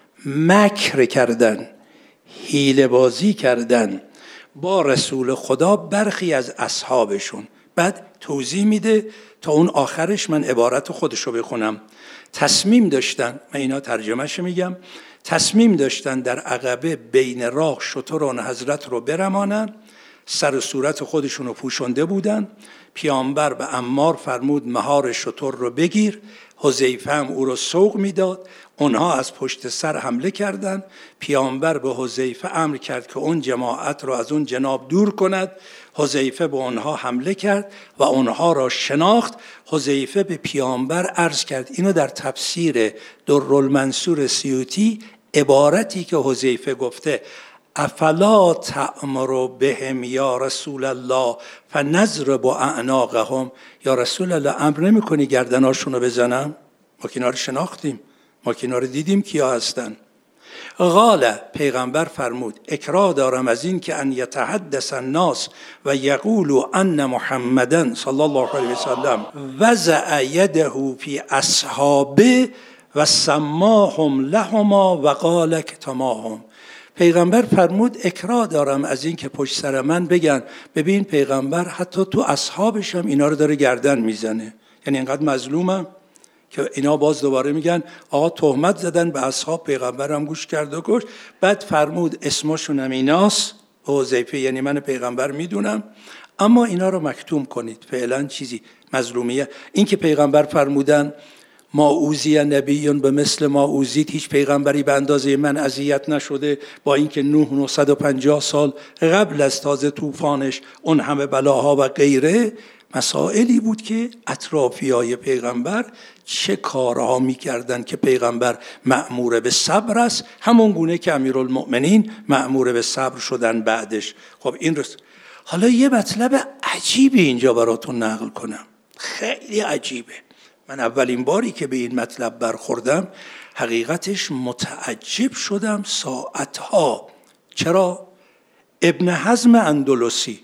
مکر کردن، حیله بازی کردن با رسول خدا برخی از اصحابشون. بعد توضیح میده تا اون آخرش، من عبارت خودش رو بخونم. تصمیم داشتن، من اینا ترجمهش میگم، تصمیم داشتن در عقبه بین راه شتر آن حضرت رو برمانن، سر و صورت خودشون رو پوشنده بودن. پیامبر به عمار فرمود مهار شتر رو بگیر، حذیفه هم او رو سوق میداد. اونها از پشت سر حمله کردند. پیامبر به حذیفه امر کرد که اون جماعت رو از اون جناب دور کند. حذیفه به اونها حمله کرد و اونها را شناخت. حذیفه به پیامبر عرض کرد. اینو در تفسیر درالمنصور سیوطی عبارتی که حذیفه گفته افلا تأمر بهم یا رسول الله فنضرب اعناقهم، یا رسول الله امر نمی کنی گردناشون رو بزنم؟ ما که اینا رو شناختیم، ما که اینا رو دیدیم کیا هستن. قال، پیغمبر فرمود اکراه دارم از این که ان یتحدث الناس و یقولوا ان محمدن صلی الله علیه وسلم وضع یده فی اصحابه و سماهم لهما و قال اکتماهم. پیغمبر فرمود اکراه دارم از این که پشت سر من بگن ببین پیغمبر حتی تو اصحابش هم اینا رو داره گردن میزنه. یعنی اینقدر مظلومم که اینا باز دوباره میگن آقا تهمت زدن به اصحاب، پیغمبر هم گوش کرد و کش. بعد فرمود اسمشون هم ایناست، حذیفه، یعنی من پیغمبر میدونم، اما اینا رو مکتوم کنید. فعلا چیزی مظلومیه. این که پیغمبر فرمودن ما اوذی نبیون به مثل ما اوذیت، هیچ پیغمبری به اندازه من اذیت نشده، با اینکه 950 سال قبل از تازه طوفانش اون همه بلاها و غیره، مسائلی بود که اطرافیای پیغمبر چه کارها میکردن که پیغمبر مأمور به صبر است، همون گونه که امیرالمؤمنین مأمور به صبر شدن بعدش. خب این حالا یه مطلب عجیبی اینجا براتون نقل کنم، خیلی عجیبه. من اولین باری که به این مطلب برخوردم حقیقتش متعجب شدم ساعتها. چرا؟ ابن حزم اندلسی،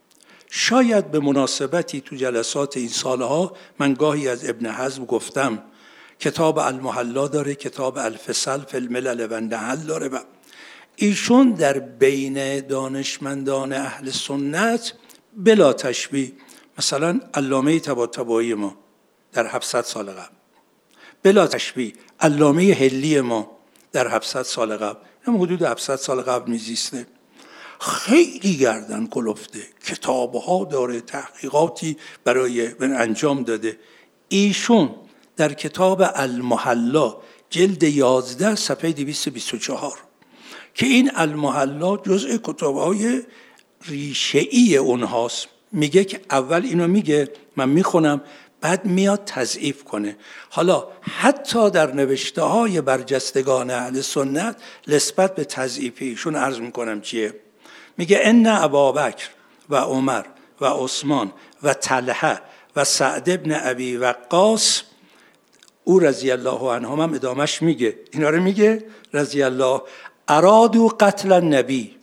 شاید به مناسبتی تو جلسات این سالها من گاهی از ابن حزم گفتم، کتاب المحلا داره، کتاب الفصل فی الملل و النحل داره. و ایشون در بین دانشمندان اهل سنت بلا تشبیه، مثلا علامه طباطبایی ما در 700 سال قبل، بلا تشبیه علامه حلی ما در 700 سال قبل، هم حدود 700 سال قبل میزیسته، خیلی گردن کلفته، کتابها داره، تحقیقاتی برای انجام داده. ایشون در کتاب المحلا جلد 11 صفحه 224 که این المحلا جزء کتابهای ریشه‌ای اونهاست، میگه که اول اینو میگه، من میخونم، بعد میاد تضعیف کنه. حالا حتی در نوشته های برجستگان اهل سنت نسبت به تضعیفیشون عرض میکنم چیه. میگه ان ابابکر و عمر و عثمان و طلحه و سعد ابن ابی وقاص، او رضی الله عنهم هم ادامش میگه، اینا رو میگه رضی الله، ارادوا قتل النبی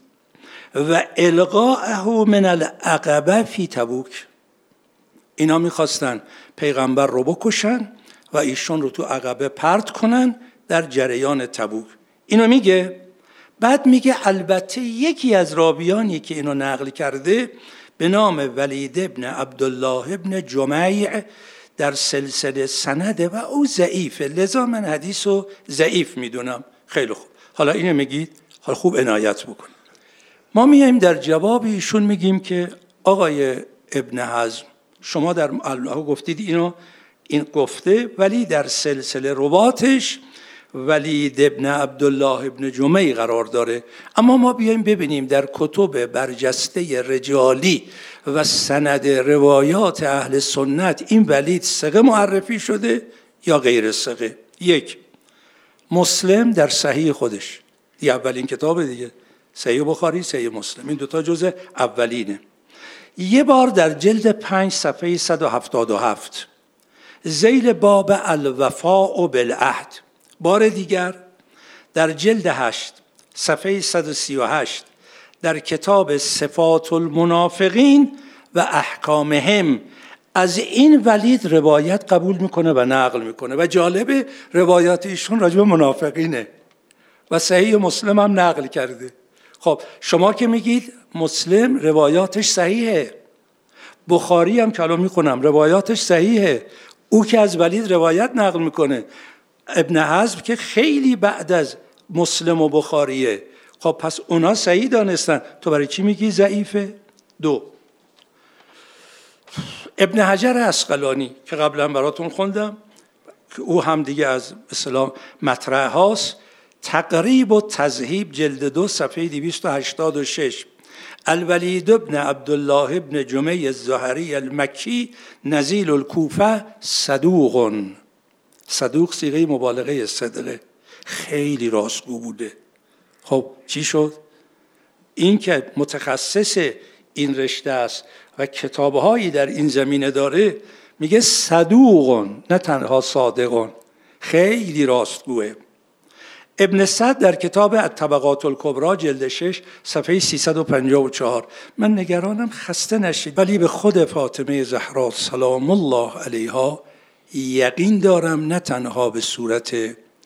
و القاءه من العقبه فی تبوک. اینا میخواستن پیغمبر رو بکشن و ایشون رو تو عقبه پرت کنن در جریان تبوک. اینو میگه. بعد میگه البته یکی از راویانی که اینو نقل کرده به نام ولید ابن عبدالله ابن جمیع در سلسله سنده و او ضعیفه، لذا من حدیثو ضعیف میدونم. خیلی خوب، حالا اینو میگید، حالا خوب عنایت بکن. ما میایم در جواب ایشون میگیم که آقای ابن حزم، شما در الله گفتید این گفته، ولی در سلسله رواتش ولید ابن عبدالله ابن جمیع قرار داره. اما ما بیایم ببینیم در کتب برجسته رجالی و سند روایات اهل سنت این ولید ثقه معرفی شده یا غیر ثقه. یک، مسلم در صحیح خودش، دی اولین کتاب دیگه، صحیح بخاری، صحیح مسلم، این دوتا جزء اولینه. یه بار در جلد 5 صفحه 177 ذیل باب الوفاء بالعهد، بار دیگر در جلد 8 صفحه 138 در کتاب صفات المنافقین و احکامهم از این ولید روایت قبول میکنه و نقل میکنه و جالب روایات ایشون راجع به منافقینه و صحیح مسلم هم نقل کرده. خب شما که میگید مسلم روایاتش صحیحه، بخاری هم که الان میخونم روایاتش صحیحه، او که از ولید روایت نقل میکنه، ابن حزم که خیلی بعد از مسلم و بخاریه، خب پس اونا صحیح دانستن، تو برای چی میگی ضعیفه؟ دو، ابن حجر عسقلانی که قبلا براتون خوندم که او هم دیگه از مثلا مطرح هاست، تقریب و تذهیب جلد 2 صفحه 286 الولید ابن عبدالله ابن جمیع الزهری المکی نزیل الکوفه صدوق، صدوق صیغه مبالغه صدقه، خیلی راستگو بوده. خب چی شد؟ این که متخصص این رشته است و کتابهایی در این زمینه داره، میگه صدوق، نه تنها صادق، خیلی راستگوه. ابن سعد در کتاب الطبقات الکبری جلد 6 صفحه 354، من نگرانم خسته نشید، ولی به خود فاطمه زهرا سلام الله علیها یقین دارم، نه تنها به صورت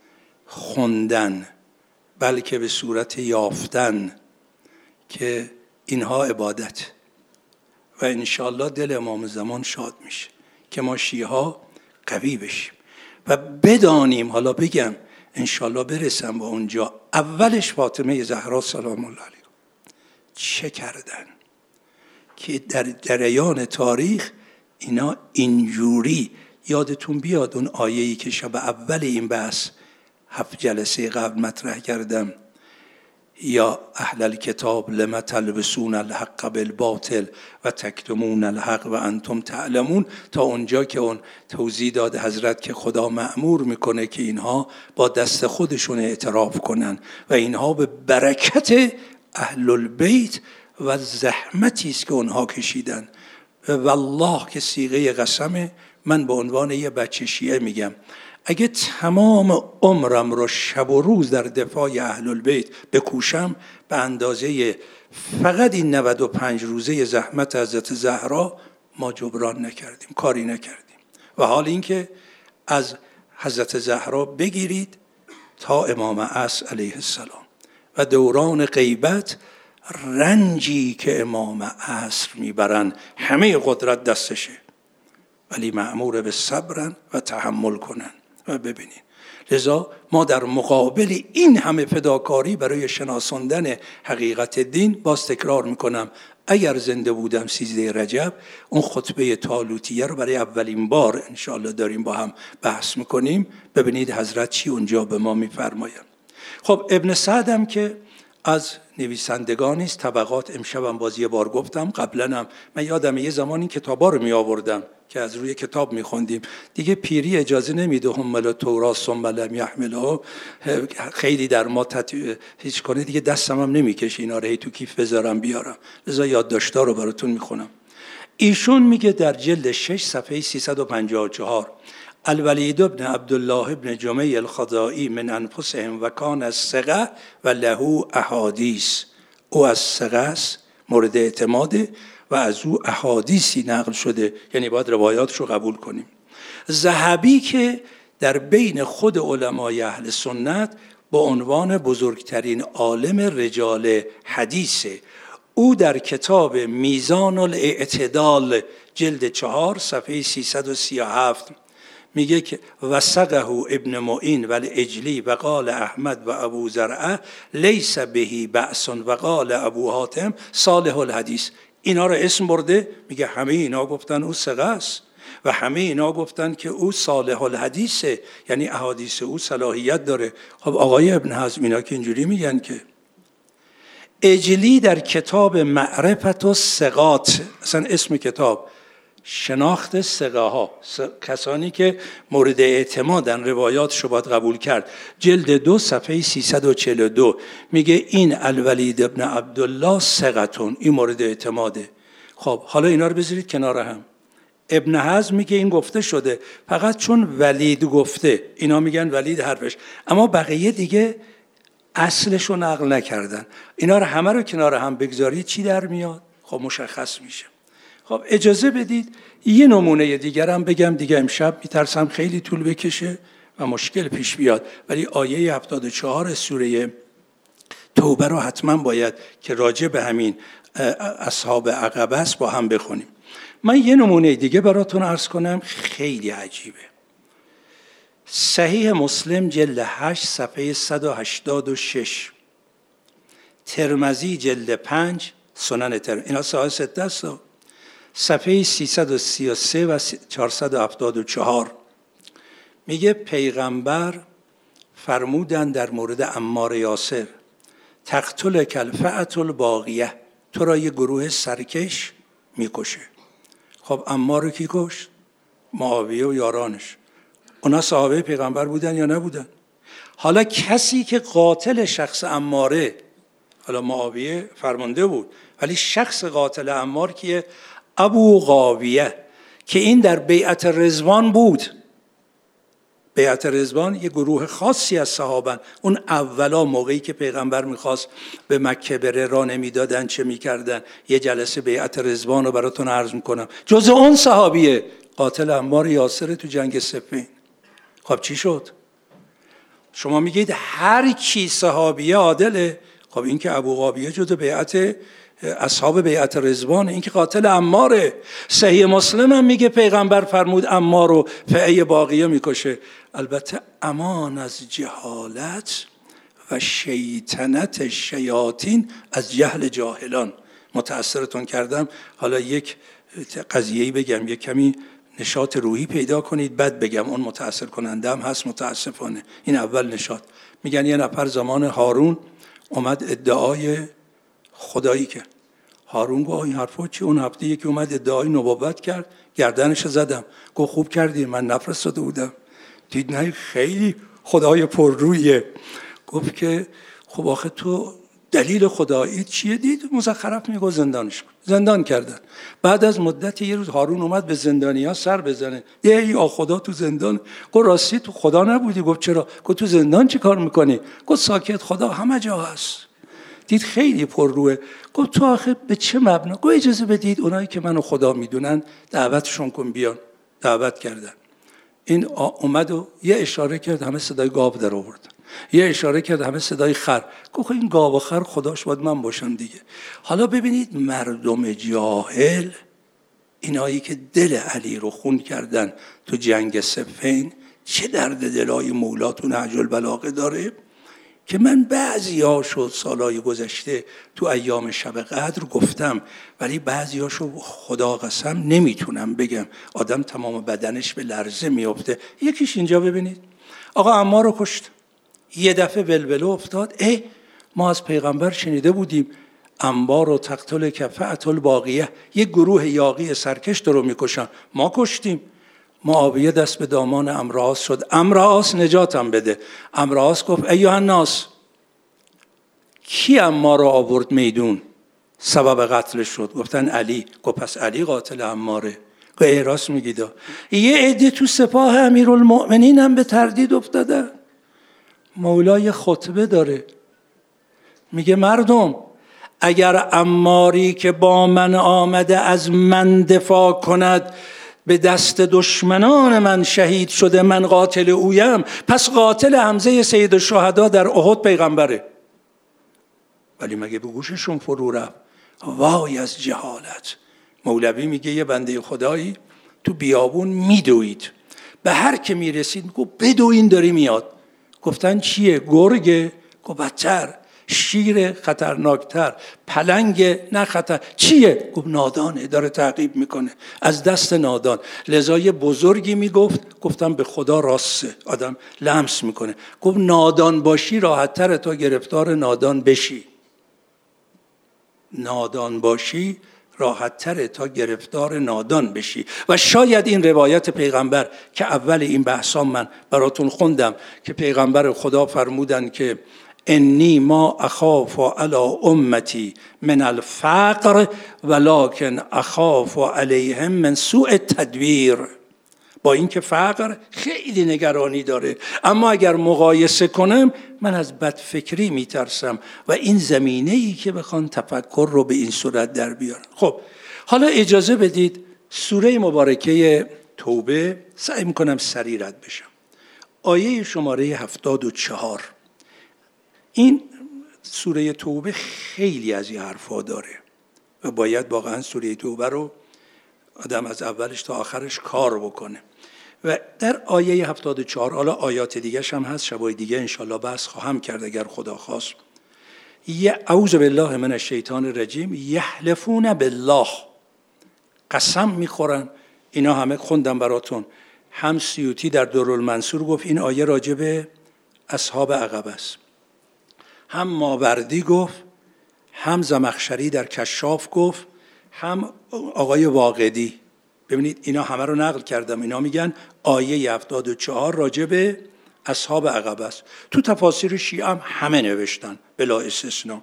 خوندن بلکه به صورت یافتن، که اینها عبادت و انشاءالله دل امام زمان شاد میشه که ما شیعه‌ها قوی بشیم و بدانیم. حالا بگم انشاءالله برسم به اونجا، اولش فاطمه زهرا سلام الله علیها چه کردن که در جریان تاریخ اینا اینجوری، یادتون بیاد اون آیه‌ای که شب اول این بحث 7 جلسه قبل مطرح کردم، یا اهل الکتاب لم تلبسون الحق بالباطل و تکتمون الحق و انتم تعلمون، تا اونجا که اون توضیح داد حضرت که خدا مأمور میکنه که اینها با دست خودشون اعتراف کنن و اینها به برکت اهل البیت و زحمتی است که اونها کشیدن. والله که صیغه قسمه، من به عنوان یه بچه شیعه میگم اگه تمام عمرم رو شب و روز در دفاع اهل البیت بکوشم، به اندازه فقط این 95 روزه زحمت حضرت زهرا ما جبران نکردیم، کاری نکردیم. و حال این که از حضرت زهرا بگیرید تا امام عصر علیه السلام و دوران غیبت، رنجی که امام عصر میبرن همه قدرت دستشه، ولی مأمور به صبرن و تحمل کنن. و ببینید لذا ما در مقابل این همه فداکاری برای شناساندن حقیقت دین، باز تکرار میکنم، اگر زنده بودم 13 رجب اون خطبه طالوتیه رو برای اولین بار انشاءالله داریم با هم بحث میکنیم. ببینید حضرت چی اونجا به ما میفرمایند. خب ابن سعد هم که از نویسندگانی است. طبقات امشبم باز یه بار گفتم، قبلا هم من یادم یه زمانی کتابا رو می آوردم که از روی کتاب می خوندیم، دیگه پیری اجازه نمیده حمل تورات ثم لم یحملها خیلی در ما هیچ کنه، دیگه دستم هم نمیکشه اینا رو هی تو کیف بذارم بیارم، لذا یادداشت‌ها رو براتون میخونم. ایشون میگه در جلد 6 صفحه 354 الولید ابن عبدالله ابن جمعی الخزاعی من انفسهم و کان از ثقه و له احادیث. او از ثقه است، مورد اعتماده و از او احادیثی نقل شده، یعنی باید روایاتش رو قبول کنیم. ذهبی که در بین خود علمای اهل سنت با عنوان بزرگترین عالم رجال حدیثه، او در کتاب میزان الاعتدال جلد 4 صفحه 337 میگه که وثقه ابن معین و الاجلی و قال احمد و ابو زرعه لیس بهی بأس و قال ابو حاتم صالح الحدیث. اینا رو اسم برده، میگه همه اینا گفتن او ثقه است و همه اینا گفتن که او صالح الحدیثه، یعنی احادیث او صلاحیت داره. خب آقای ابن حزم اینا که اینجوری میگن که اجلی در کتاب معرفت الثقات، اصلا اسم کتاب شناخت ثقه ها، کسانی که مورد اعتمادن، روایاتشو باید قبول کرد، جلد 2 صفحه 342 میگه این الولید ابن عبدالله ثقتون، این مورد اعتماده. خب حالا اینا رو بذارید کنار هم. ابن حزم میگه این گفته شده، فقط چون ولید گفته اینا میگن ولید حرفش، اما بقیه دیگه اصلشو نقل نکردن. اینا رو همه رو کنار هم بگذارید چی در میاد؟ خب مشخص میشه. خب اجازه بدید یه نمونه دیگر هم بگم دیگه، امشب میترسم خیلی طول بکشه و مشکل پیش بیاد، ولی آیه 74 سوره توبه رو حتما باید که راجع به همین اصحاب عقبه است با هم بخونیم. من یه نمونه دیگه براتون عرض کنم، خیلی عجیبه. صحیح مسلم جلد 8 صفحه 186، ترمذی جلد 5 سنن ترمذی، اینا صحیح 6 است، صفحه 333 و 474 میگه پیغمبر فرمودن در مورد عمار یاسر تقتل کالفئة الباغیه، تو را یه گروه سرکش میکشه. خب عمار رو کی کشت؟ معاویه و یارانش. اونا صحابه پیغمبر بودن یا نبودن؟ حالا کسی که قاتل شخص عماره، حالا معاویه فرمانده بود، ولی شخص قاتل عمار که ابو قاویه، که این در بیعت رضوان بود. بیعت رضوان یه گروه خاصی از صحابن، اون اولا موقعی که پیغمبر میخواست به مکه بره راه نمیدادن چه میکردن، یه جلسه بیعت رضوان رو براتون عرض میکنم، جز اون صحابیه قاتل عمار یاسر تو جنگ صفین. خب چی شد؟ شما میگید هر کی صحابیه عادله، خب این که ابو قاویه جز بیعت اصحاب بیعت رضوان، این که قاتل عماره. صحیح مسلم هم میگه پیغمبر فرمود عمار رو فئه باقیه میکشه. البته امان از جهالت و شیطنت شیاطین از جهل جاهلان. متأثرتون کردم، حالا یک قضیه‌ای بگم، یک کمی نشاط روحی پیدا کنید بعد بگم، اون متأثر کننده هم هست متاسفانه. این اول نشاط. میگن یه نفر زمان هارون اومد ادعای خدایی کرد. هارون گفت این حرفا چی؟ اون هفته یکی اومد ادعای نبوت کرد، گردنش زدم. گفت خوب کردی، من نفرستاده بودم. دید نه خیلی خدای پررویه. گفت که خب آخه تو دلیل خدایی چیه؟ دید مزخرف میگه زندانش کن. زندان کردن. بعد از مدت یه روز هارون اومد به زندانیا سر بزنه. یا خدا تو زندان. گفت راستی تو خدا نبودی؟ گفت چرا؟ گفت تو زندان چی کار میکنی؟ گفت ساکت، خدا همه جا هست. دید خیلی پر روه. گفت تو آخه به چه مبنا؟ گفت اجازه بدید اونایی که منو خدا میدونن دعوتشون کن بیان. دعوت کردن. این اومد و یه اشاره کرد، همه صدای گاو در آوردن. یه اشاره کرد، همه صدای خر. گفت این گاو و خر خداش باید من باشم دیگه. حالا ببینید مردم جاهل، اینایی که دل علی رو خون کردن تو جنگ صفین، چه درد دلای مولا تو نهج البلاغه داره که من بعضیاشو سالهای گذشته تو ایام شب قدر گفتم، ولی بعضیاشو خدا قسم نمیتونم بگم، آدم تمام بدنش به لرزه میفته. یکیش اینجا ببینید، آقا عمار رو کشت، یه دفعه ولوله افتاد، ما از پیغمبر شنیده بودیم انبار و تقتل کفعت الباقیه، یک گروه یاغی سرکش رو میکشن، ما کشتیم. معاویه دست به دامان عمرواس شد، عمرواس نجاتم بده. عمرواس گفت ایها الناس، کی عمار رو آورد میدون سبب قتلش شد؟ گفتن علی. گفت پس علی قاتل عماره. راست میگید. یه عده تو سپاه امیرالمؤمنین هم به تردید افتادن. مولای خطبه داره میگه مردم اگر عماری که با من آمده از من دفاع کند به دست دشمنان من شهید شده، من قاتل اویم، پس قاتل حمزه سید الشهدا در احد پیغمبره. ولی مگه به گوششون فرو رفت؟ وای از جهالت. مولوی میگه یه بنده خدایی تو بیابون میدوید، به هر که میرسید گفت بدوین داری میاد. گفتن چیه؟ گرگه؟ گفت بدتر، شیر خطرناکتر، پلنگ نه خطر. چیه؟ گفت نادانه، داره تعقیب میکنه، از دست نادان. لذا یه بزرگی میگفت، گفتم به خدا راسته، آدم لمس میکنه، گفت نادان باشی راحت تره تا گرفتار نادان بشی. نادان باشی راحت تره تا گرفتار نادان بشی. و شاید این روایت پیغمبر که اول این بحثا من براتون خوندم که پیغمبر خدا فرمودن که انی ما اخاف علی امتی من الفقر ولکن اخاف علیهم من سوء التدبیر. با اینکه فقر خیلی نگرانی داره، اما اگر مقایسه کنم من از بدفکری میترسم و این زمینه‌ای که بخوان تفکر رو به این صورت در بیارن. خب حالا اجازه بدید سوره مبارکه توبه سعی میکنم سریع رد بشم. آیه شماره 74. این سوره توبه خیلی از این حرفا داره و باید واقعا سوره توبه رو آدم از اولش تا آخرش کار بکنه. و در آیه 74، حالا آیات دیگه هم هست، شبای دیگه انشالله بحث خواهم کرد اگر خدا خواست. اعوذ بالله من الشیطان الرجیم. یحلفون بالله، قسم میخورن. اینا همه خوندم براتون. هم سیوطی در درالمنصور گفت این آیه راجب اصحاب عقبه است، هم ماوردی گفت، هم زمخشری در کشاف گفت، هم آقای واقدی. ببینید اینا همه رو نقل کردم. اینا میگن آیه 74 راجب اصحاب عقبه است. تو تفاسیر شیعه هم همه نوشتن بلا استثناء.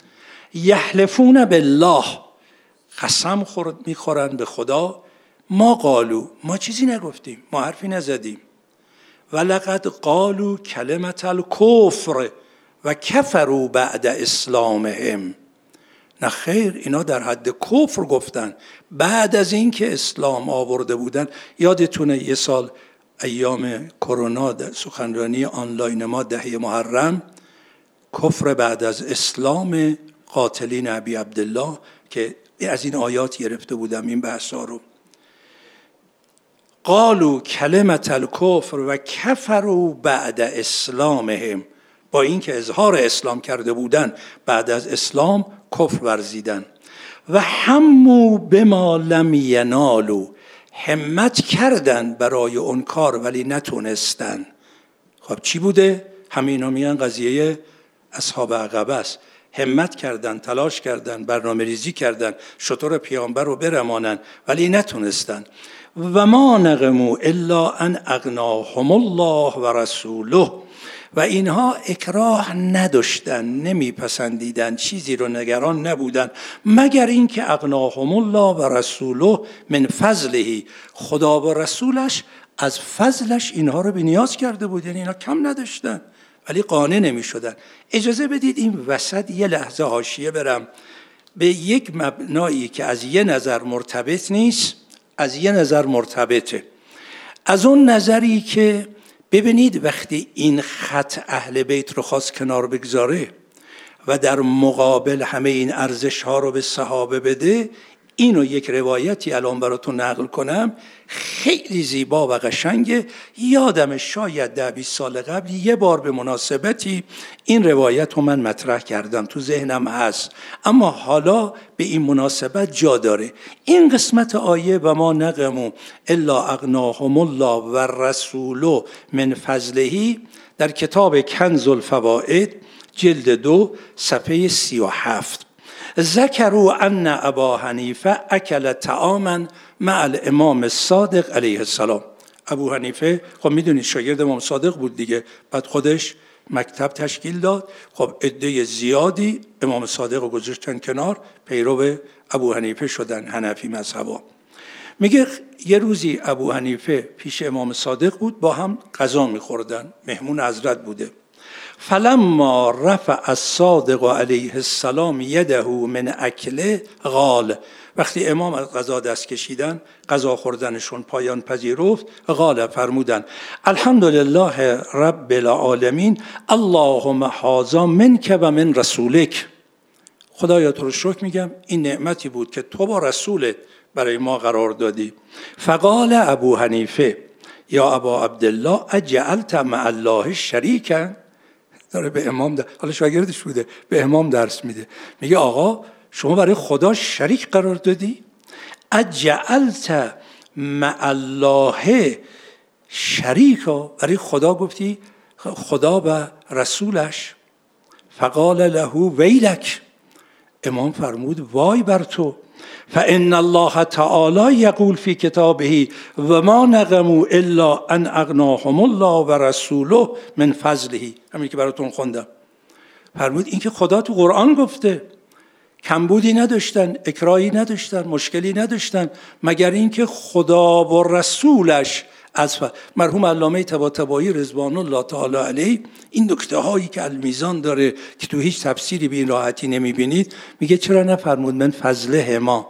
یحلفون بالله، قسم میخورن به خدا، ما قالو، ما چیزی نگفتیم، ما حرفی نزدیم، ولقد قالو کلمت الکفر و کفروا بعد اسلامهم. نه خیر، اینا در حد کفر گفتن بعد از این که اسلام آورده بودن. یادتونه یه سال ایام کرونا در سخنرانی آنلاین ما 10 محرم، کفر بعد از اسلام قاتلین ابی عبدالله، که از این آیات گرفته بودم این بحثا رو. قالوا کلمت الکفر و کفروا بعد اسلامهم، با این که اظهار اسلام کرده بودن بعد از اسلام کفر ورزیدن. و همو بما لم ینالوا، همت کردن برای اون کار ولی نتونستن. خب چی بوده؟ همینا میگن قضیه اصحاب عقبه است. همت کردن، تلاش کردن، برنامه ریزی کردن شطور پیامبر رو برمانن ولی نتونستن. و ما نقموا الا ان اغناهم الله و رسوله، و اینها اکراه نداشتن، نمیپسندیدن، چیزی رو نگران نبودن مگر اینکه اغناهم الله و رسوله من فضله، خدا و رسولش از فضلش اینها رو بی‌نیاز کرده بود. یعنی اینا کم نداشتن ولی قانع نمیشدن. اجازه بدید این وسط یه لحظه حاشیه برم به یک مبنایی که از یه نظر مرتبط نیست، از یه نظر مرتبطه. از اون نظری که ببینید وقتی این خط اهل بیت رو خواست کنار بگذاره و در مقابل همه این ارزش ها رو به صحابه بده، اینو یک روایتی الان براتون نقل کنم، خیلی زیبا و قشنگه. یادم شاید 10-20 سال قبل یه بار به مناسبتی این روایت رو من مطرح کردم، تو ذهنم هست، اما حالا به این مناسبت جا داره. این قسمت آیه و ما نقموا الا اغناهم الله و رسوله من فضله در کتاب کنز الفوائد جلد 2 صفحه 37 ذکروا ان ابا حنیفه اکل طعاما مع الامام الصادق علیه السلام. ابو حنیفه خب میدونید شاگرد امام صادق بود دیگه، بعد خودش مکتب تشکیل داد. خب عده زیادی امام صادق رو گذاشتن کنار، پیرو ابو حنیفه شدن، حنفی مذهبا. میگه یه روزی ابو حنیفه پیش امام صادق بود، با هم غذا میخوردن، مهمون حضرت بوده. فلما رفع الصادق علیه السلام یده من اکله قال، وقتی امام از غذا دست کشیدن، غذا خوردنشون پایان پذیرفت، قال فرمودن الحمدلله رب العالمین اللهم هذا منک و من رسولک. خدایا تو رو شکر میگم، این نعمتی بود که تو با رسولت برای ما قرار دادی. فقال ابو حنیفه یا ابا عبدالله اجعلت مع الله شریکا. داره به امام حالا شاگردش بوده، به امام درس میده، میگه آقا شما برای خدا شریک قرار دادی؟ اجعلت مع الله شریکا، برای خدا گفتی، خدا و رسولش. فقال له ویلک، امام فرمود وای بر تو. فان الله تعالی یقول فی کتابه و ما نقموا الا ان اغناهم الله و رسوله من فضله. همین که براتون خوندم، فرمود این که خدا تو قرآن گفته، کمبودی نداشتن، اکراهی نداشتن، مشکلی نداشتن، مگر اینکه خدا و رسولش از مرحوم علامه طباطبایی رضوان الله تعالی علیه این نکته هایی که المیزان داره که تو هیچ تفسیری به این راحتی نمیبینید، میگه چرا نفرمود من فضله ما،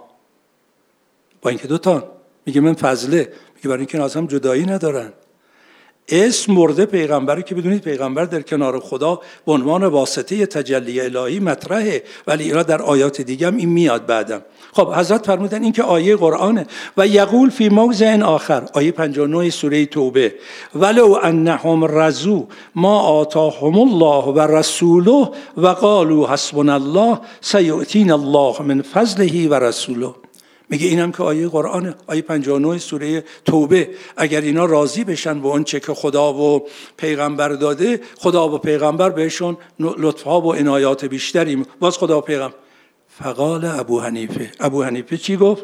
با اینکه دوتا میگه من فضله، میگه برای اینکه از هم جدایی ندارن. اسم مرده پیغمبری که بدونید پیغمبر در کنار خدا به عنوان واسطه تجلی الهی مطرحه، ولی اینا در آیات دیگه هم این میاد بعدم. خب حضرت فرمودن این که آیه قرآنه. و یقول فی موضع آخر، آیه 59 سوره توبه، ولو انهم رضوا ما آتاهم الله و رسوله و قالوا حسبنا الله سیؤتینا الله من فضله و رسوله. میگه اینم که آیه قرآن، آیه 59 سوره توبه، اگر اینا راضی بشن به اون چه که خدا و پیغمبر داده، خدا و پیغمبر بهشون لطفها و عنایات بیشتری، باز خدا و پیغمبر. فقال ابو حنیفه چی گفت؟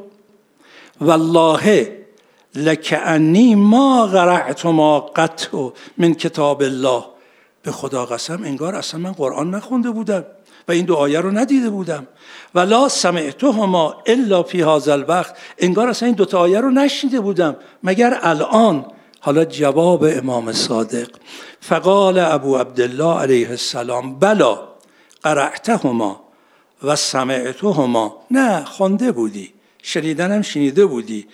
والله لکعنی ما قرأت ما قط من کتاب الله. به خدا قسم انگار اصلا من قرآن نخونده بودم و این دو آیه رو ندیده بودم. ولا سمعتهما الا فی هذا الوقت، انگار اصلا این دو تا آیه رو نشنیده بودم مگر الان. حالا جواب امام صادق، فقال ابو عبدالله علیه السلام بلا قرأتهما و سمعتهما، نه خونده بودی، شنیدنم شنیده بودی،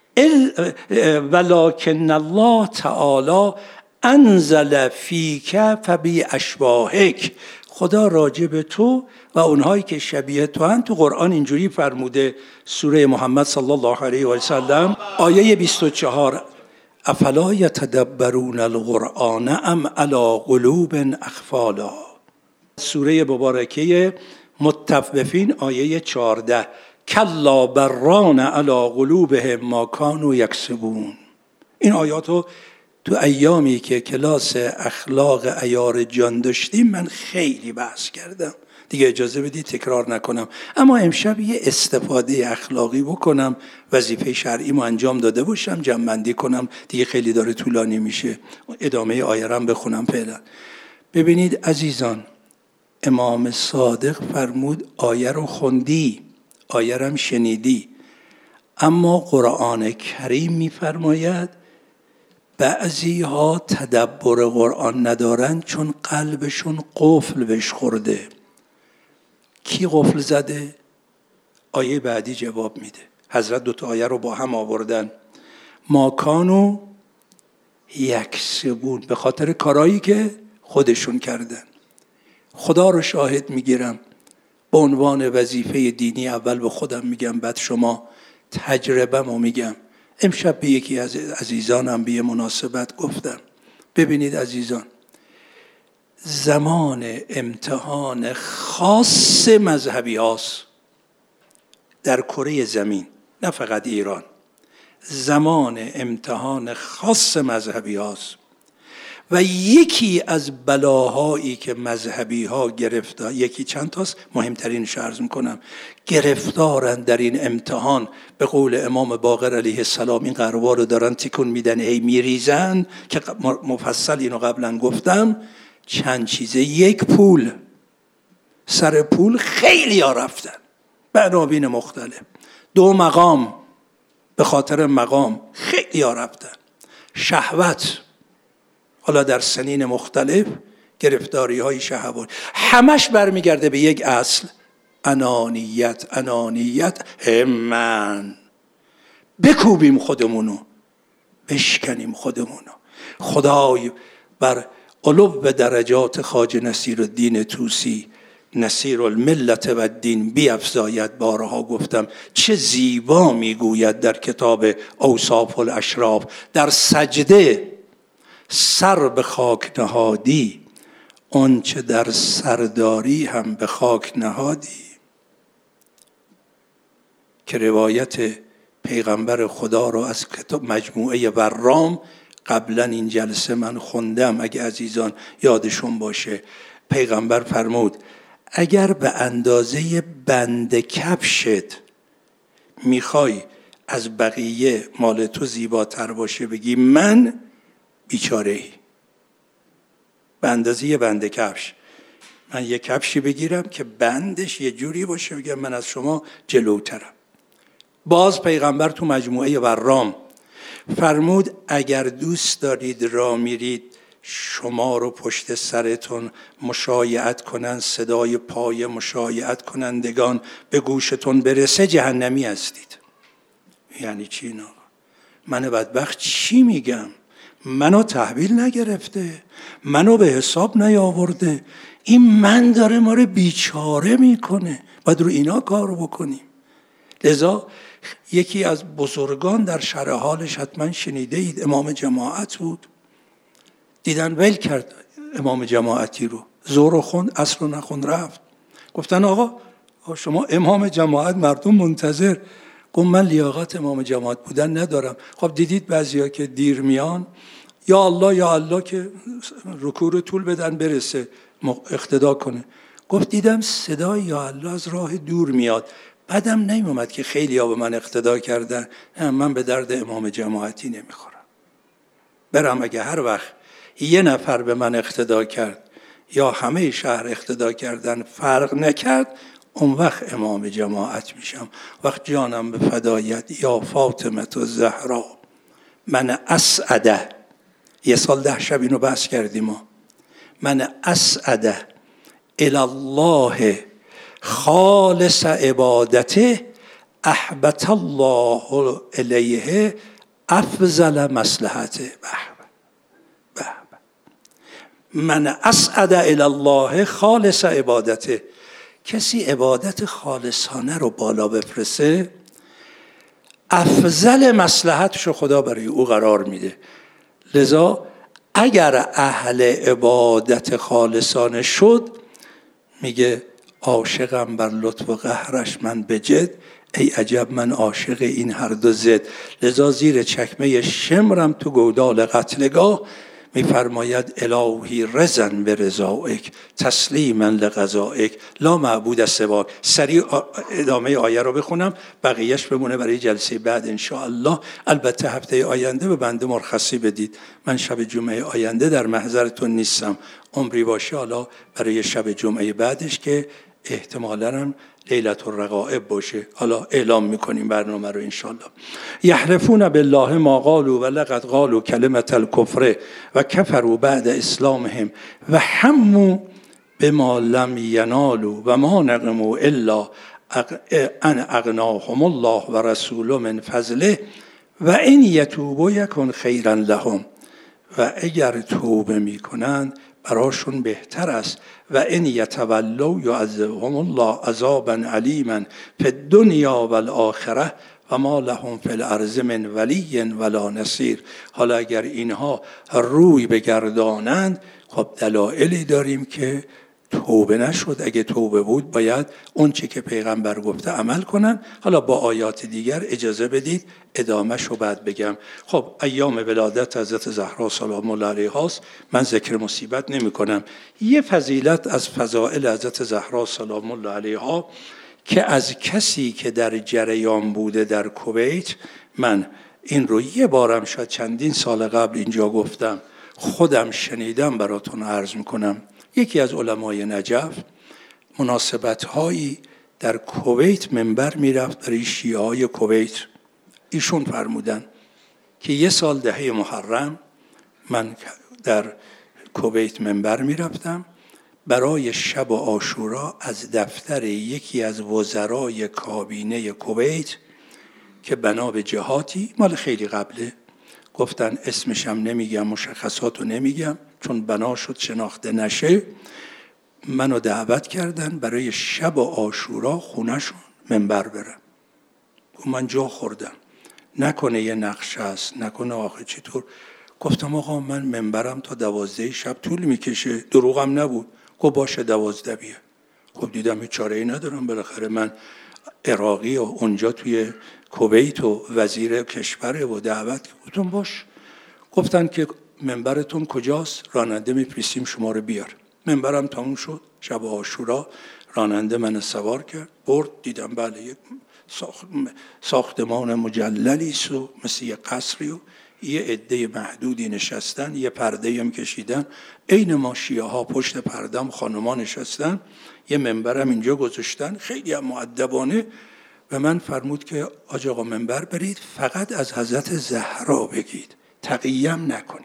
ولکن الله تعالی انزل فیک فبی اشباهک، خدا راجع به تو و اونهایی که شبیه تو هن تو قرآن اینجوری فرموده. سوره محمد صلی الله علیه و سلم آیه 24 افلا یتدبرون القرآن ام علی قلوب اقفالها. سوره مبارکه مطففین آیه 14 کلا بران علی قلوبهم ما کانوا یکسبون. این آیاتو تو ایامی که کلاس اخلاق عیار جان داشتیم من خیلی بحث کردم، دیگه اجازه بدید تکرار نکنم، اما امشب یه استفاده اخلاقی بکنم، وظیفه شرعی ما انجام داده باشم، جمع‌بندی کنم، دیگه خیلی داره طولانی میشه، ادامه آیه رو بخونم فعلا. ببینید عزیزان، امام صادق فرمود آیه رو خوندی، آیه رو هم شنیدی، اما قرآن کریم میفرماید بعضی ها تدبر قرآن ندارن چون قلبشون قفل بهش خورده. کی قفل زده؟ آیه بعدی جواب میده. حضرت دوتا آیه رو با هم آوردن. ما کانوا یکسبون، به خاطر کارایی که خودشون کردن. خدا رو شاهد میگیرم به عنوان وظیفه دینی اول به خودم میگم، بعد شما تجربه‌مو میگم. امشب به یکی از عزیزانم به مناسبت گفتم ببینید عزیزان، زمان امتحان خاص مذهبی هاست در کره زمین، نه فقط ایران. زمان امتحان خاص مذهبی هاست و یکی از بلاهایی که مذهبی ها گرفتار، یکی چند تاست، مهمترینش عرض میکنم، گرفتارن در این امتحان. به قول امام باقر علیه السلام این قربا رو دارن تکون میدن، هی میریزن، که مفصل اینو قبلا گفتم. چند چیزه، یک پول، سر پول خیلی ها رفتن به عناوین مختلف. دو مقام، به خاطر مقام خیلی ها رفتن. شهوت، حالا در سنین مختلف گرفتاری های شهوانی، همش برمیگرده به یک اصل: انانیت. انانیت. من بکوبیم خودمونو، بشکنیم خودمونو. خدای بر علو درجات خواجه نصیرالدین طوسی نصیر الملت و الدین بیفزاید. بارها گفتم چه زیبا میگوید در کتاب اوصاف الاشراف: در سجده سر به خاک نهادی، اون چه در سرداری هم به خاک نهادی. که روایت پیغمبر خدا رو از کتاب مجموعه ورام قبلا این جلسه من خوندم، اگه عزیزان یادشون باشه. پیغمبر فرمود اگر به اندازه بند کفشت میخوای از بقیه مال تو زیباتر باشه، بگی من بیچاره‌ای. به اندازه بند کفش. من یه کفشی بگیرم که بندش یه جوری باشه، بگم من از شما جلوترم. باز پیغمبر تو مجموعه ورام فرمود اگر دوست دارید راه میرید شما رو پشت سرتون مشایعت کنن، صدای پای مشایعت کنندگان به گوشتون برسه، جهنمی هستید. یعنی چی اینا؟ من بدبخت چی میگم؟ منو تحویل نگرفته، منو به حساب نیاورده، این من داره ما رو بیچاره میکنه، باید رو اینا کار بکنیم. لذا یکی از بزرگان در شرح حالش حتما شنیده اید، امام جماعت بود. دیدن ول کرد امام جماعتی رو، ظهر خوند، عصر رو نخوند، رفت. گفتن آقا شما امام جماعت، مردم منتظر. گفت من لیاقت امام جماعت بودن ندارم. خب دیدید بعضیا که دیر میان، یا الله یا الله که رکوع رو طول بدن برسه اقتدا کنه. گفت دیدم صدای یا الله از راه دور میاد، بعدم نیومد که خیلی ها به من اقتدا کردن، من به درد امام جماعتی نمیخورم. برم اگه هر وقت یه نفر به من اقتدا کرد یا همه شهر اقتدا کردن فرق نکرد، اون وقت امام جماعت میشم. وقت جانم به فدایت یا فاطمه الزهرا من اسعده. یه سال 10 شب اینو بحث کردیم ما. من اسعده الالله خالص عبادته احبت الله الیه افضل مصلحته. من اسعد الی الله خالص عبادته. کسی عبادت خالصانه رو بالا بفرسه، افضل مصلحتشو خدا برای او قرار میده. لذا اگر اهل عبادت خالصانه شد، میگه عاشقم بر لطف و قهرش من بجد، ای عجب من عاشق این هر دو زد. لذا زیر چکمه شمرم تو گودال قتلگاه میفرماید الهی رزن به رضایک تسلیما لقضایک لا معبود سواک. سریع ادامه آیه رو بخونم، بقیهش بمونه برای جلسه بعد ان شاء الله. البته هفته آینده به بنده مرخصی بدید، من شب جمعه آینده در محضرتون نیستم. عمری باشه حالا برای شب جمعه بعدش که احتمالاً لیلة الرغائب باشه، حالا اعلام میکنیم برنامه رو انشالله. یحلفون بالله ما قالوا و لقد قالوا کلمة الکفر و کفروا بعد اسلامهم و هموا بما لم ینالوا و ما نقموا الا ان اغناهم الله و رسوله من فضله و این یتوبوا یکن خیرا لهم. و اگر توبه میکنند براشون بهتر است. و ان یتولوا یعذبهم الله عذابا علیما فی الدنیا و الاخره و ما لهم فی الارض من ولی ولا نصیر. حالا اگر اینها روی بگردانند، خب دلایلی داریم که توبه نشد. اگه توبه بود باید اون چه که پیغمبر گفته عمل کنن. حالا با آیات دیگر اجازه بدید ادامهش رو بعد بگم. خب ایام ولادت حضرت زهرا سلام الله علیها است. من ذکر مصیبت نمی کنم. یه فضیلت از فضائل حضرت زهرا سلام الله علیها که از کسی که در جریان بوده در کویت، من این رو یه بارم شاید چندین سال قبل اینجا گفتم، خودم شنیدم براتون عرض میکنم. یکی از علمای نجف مناسبت‌هایی در کویت منبر میرفت برای شیعه‌های کویت. ایشون فرمودن که یه سال دهه محرم من در کویت منبر میرفتم برای شب عاشورا از دفتر یکی از وزرای کابینه کویت که بنا به جهاتی مال خیلی قبله، گفتن اسمشم نمیگم، مشخصاتو نمیگم چون بنا شد شناخته نشه، منو دعوت کردن برای شب عاشورا خونهشون منبر برم. من جا خوردم، نکنه یه نقشه است، نکنه آخه چطور. گفتم آقا من منبرم تا 12 شب طول میکشه. دروغم نبود. گفت باشه 12 بیا. خب دیدم هیچ چاره‌ای ندارم، بالاخره من عراقی و اونجا توی کویت و وزیر کشور و دعوت. گفتم باش. گفتن که منبرتون کجاست؟ راننده میفرستیم شما رو بیار. منبرم تموم شد. شب عاشورا راننده من سوار کرد، برد. دیدم بله یک ساختمان مجللی است و مثل یه قصری و یه عده محدودی نشستن، یه پرده هم کشیدن، عین ما شیعه ها پشت پردم خانما نشستن، یه منبرم اینجا گذاشتن، خیلی هم مؤدبانه. و من فرمود که آج آقا منبر برید، فقط از حضرت زهرا بگید، تقییم نکنید.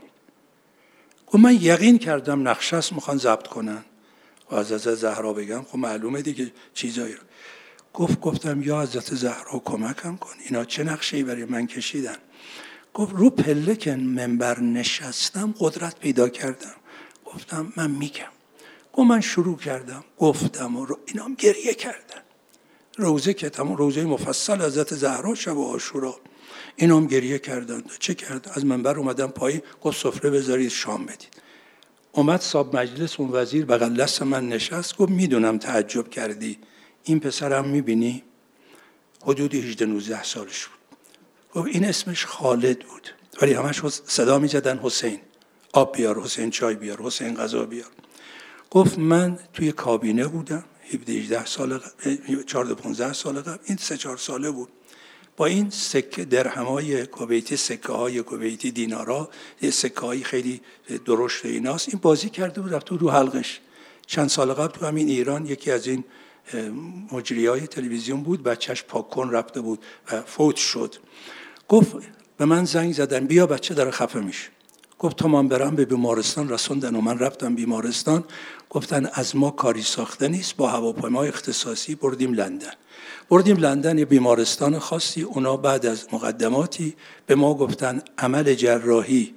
و من یقین کردم نقشه است میخوان ضبط کنن و از حضرت زهرا بگم، خب معلومه دیگه چیزایی رو. گفتم یا حضرت زهرا کمکم کن، اینا چه نقشه‌ای برای من کشیدن. گفت رو پله که منبر نشستم قدرت پیدا کردم. گفتم من میگم. گفت من شروع کردم گفتم و اینا هم گریه کردن. روزه که تمام روزه مفصل حضرت زهرا شب عاشورا، اینا هم گریه کردن. چه کرد؟ از منبر اومدم پایین، گفت سفره بذارید شام بدید. اومد صاحب مجلس اون وزیر بغل دست من نشست، گفت میدونم تعجب کردی، این پسرم میبینی حدود 18-19 سالش بود. گفت این اسمش خالد بود ولی همش صدا میزدن حسین، آب بیار، حسین چای بیار، حسین غذا بیار. گفت من توی کابینه بودم 17-18 سال قبل، 14-15 سال قبل، این 3-4 ساله بود. با این سکه درهم‌های کویتی، سکه‌های کویتی دینارا، یه سکه‌های خیلی درشت ایناست، این بازی کرده بود رفت رو حلقش. چند سال قبل تو همین ایران یکی از این مجریای تلویزیون بود، بچهش پاکن رفته بود و فوت شد. گفت به من زنگ زدن بیا بچه داره خفه میشه. گفت تا من برم به بیمارستان رسوندن و من رفتم بیمارستان. گفتن از ما کاری ساخته نیست، با هواپیمای اختصاصی بردیم لندن یه بیمارستان خاصی. اونا بعد از مقدماتی به ما گفتن عمل جراحی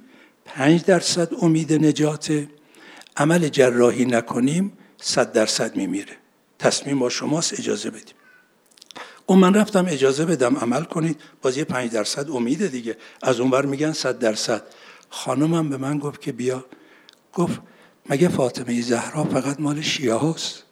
5% امید نجاته، عمل جراحی نکنیم 100% میمیره، تصمیم با شماست، اجازه بدیم. و من رفتم اجازه بدم عمل کنید، باز یه 5% امیده دیگه، از اون بر میگن 100%. خانمم به من گفت که بیا. گفت مگه فاطمه زهرا فقط مال شیعه هاست؟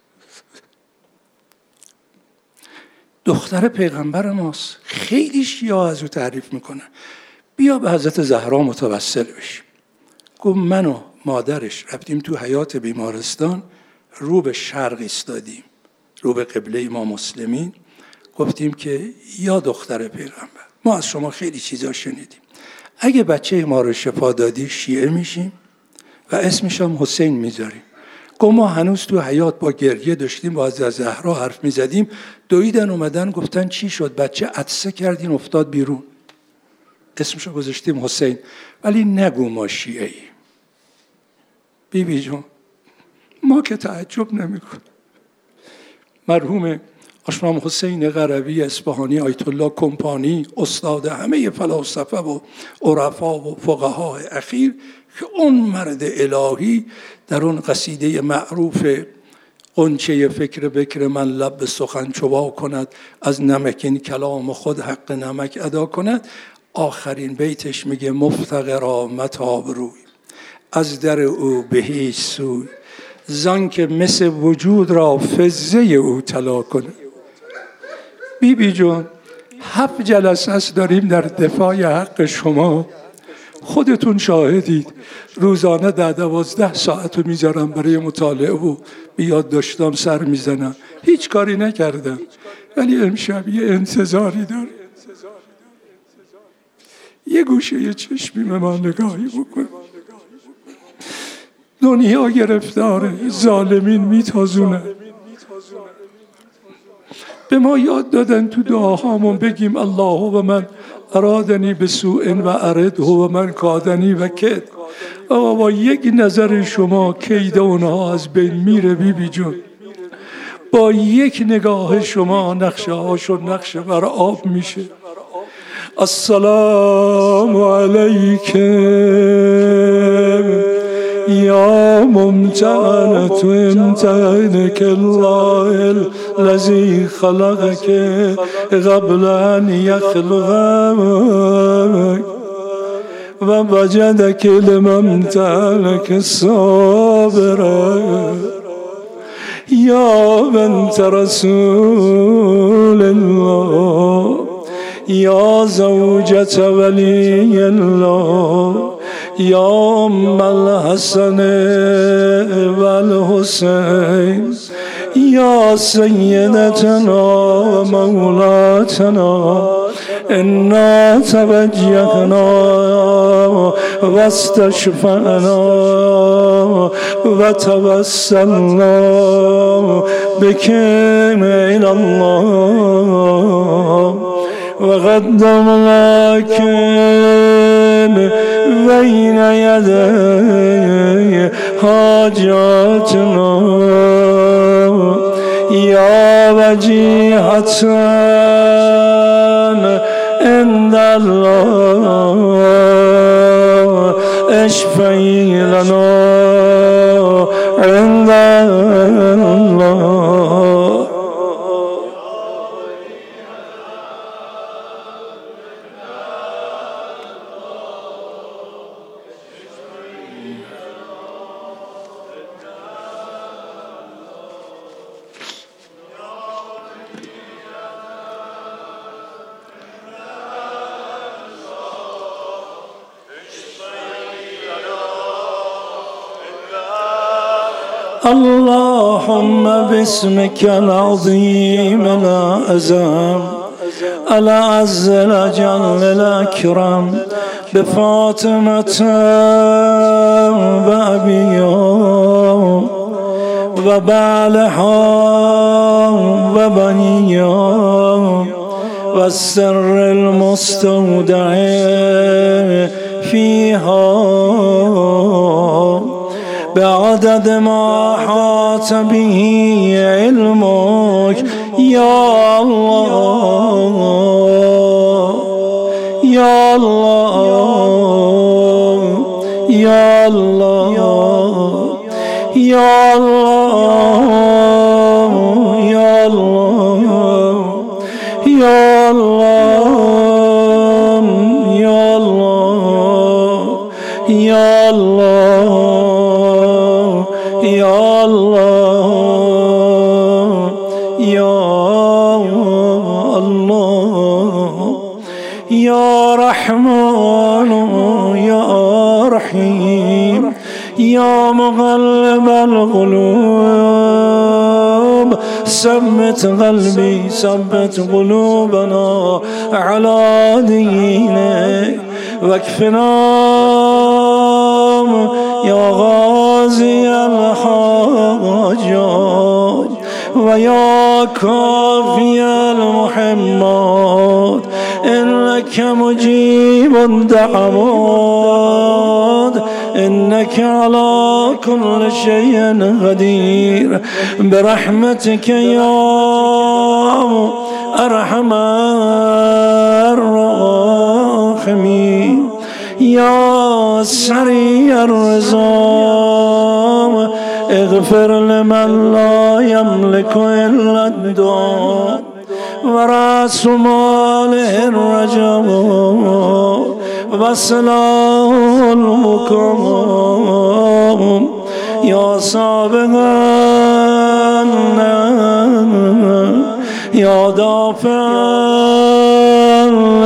دختر پیغمبر ماست، خیلی شیعه از او تعریف میکنن، بیا به حضرت زهرا متوسل بشیم. گفت من و مادرش رفتیم تو حیاط بیمارستان، رو به شرق ایستادیم، رو به قبله ما مسلمین. گفتیم که یا دختر پیغمبر، ما از شما خیلی چیزا شنیدیم، اگه بچه ما رو شفا دادی شیعه میشیم و اسمش هم حسین میذاریم. گفت ما هنوز تو حیاط با گریه داشتیم با حضرت زهرا حرف میزدیم، دویدن اومدن گفتن چی شد؟ بچه عطسه کردین افتاد بیرون، اسمشو گذاشتیم حسین، ولی نگو ما شیعه ای. بیبی جون ما که تعجب نمیکنیم. مرحوم آشنام حسین قروی اصفهانی آیت الله کمپانی، استاد همه فلاسفه و عرفا و فقها اخیر، که اون مرد الهی در اون قصیده معروف غنچه فکر بکر من لب به سخن چوبا کند، از نمکین کلام خود حق نمک ادا کند، آخرین بیتش میگه مفتقرا متاب روی از در او به هیچ سوی، زان که مثل وجود را فزه او طلا کنه. بی جون 7 جلسه است داریم در دفاع حق شما، خودتون شاهدید. روزانه 10-12 ساعت رو میذارم برای مطالعه و بیاد داشتم سر میزنم، هیچ کاری نکردم، ولی امشب یه انتظاری داره، یه گوشه یه چشمی به من نگاهی بکن. دنیا گرفتاره، ظالمین میتازونه. به ما یاد دادن تو دعاهامون بگیم الله و من ارادنی به سوء و ارده و من کادنی و کد. آقا با یک نظر شما کید اونها از بین میره. بی جون با یک نگاه شما نقشه هاشون نقشه بر آب میشه. السلام علیکم یا ممتعنة امتحنك الله الذي خلقك قبل ان يخلقك و وجدك لممتعنك صابرا یا بنت رسول الله یا زوجة ولی الله یا ام الحسن والحسین یا سیدتنا و مولاتنا انا توجهنا و استشفعنا و توسلنا بکم الى الله و قدمناک بین یدی حاجاتنا یا وجیهة عند الله اشفعی لنا عند الله. اللهم باسمك العظيم الأعظم الأعز الأجل الأكرم بفاطمة وأبيها وبعلها وبنيها والسر المستودع فيها بعدد ما حاط به علمك يا الله يا الله يا الله يا الله يا الله يا الله يا الله يا الله يا الله يا الله يا رحمن يا رحيم يا مقلب القلوب ثبت قلبي ثبت قلوبنا على دينك واكفنا يا غازي الحاجات ويا كافي المحمات إنك مجيب الدعوات إنك على كل شيء قدير برحمتك يا أرحم الراحمين يا سریع الرضا اغفر لمن لا يملك إلا الدعاء ورأس ماله الرجاء وصلاح المقام يا سابقا يا دافعا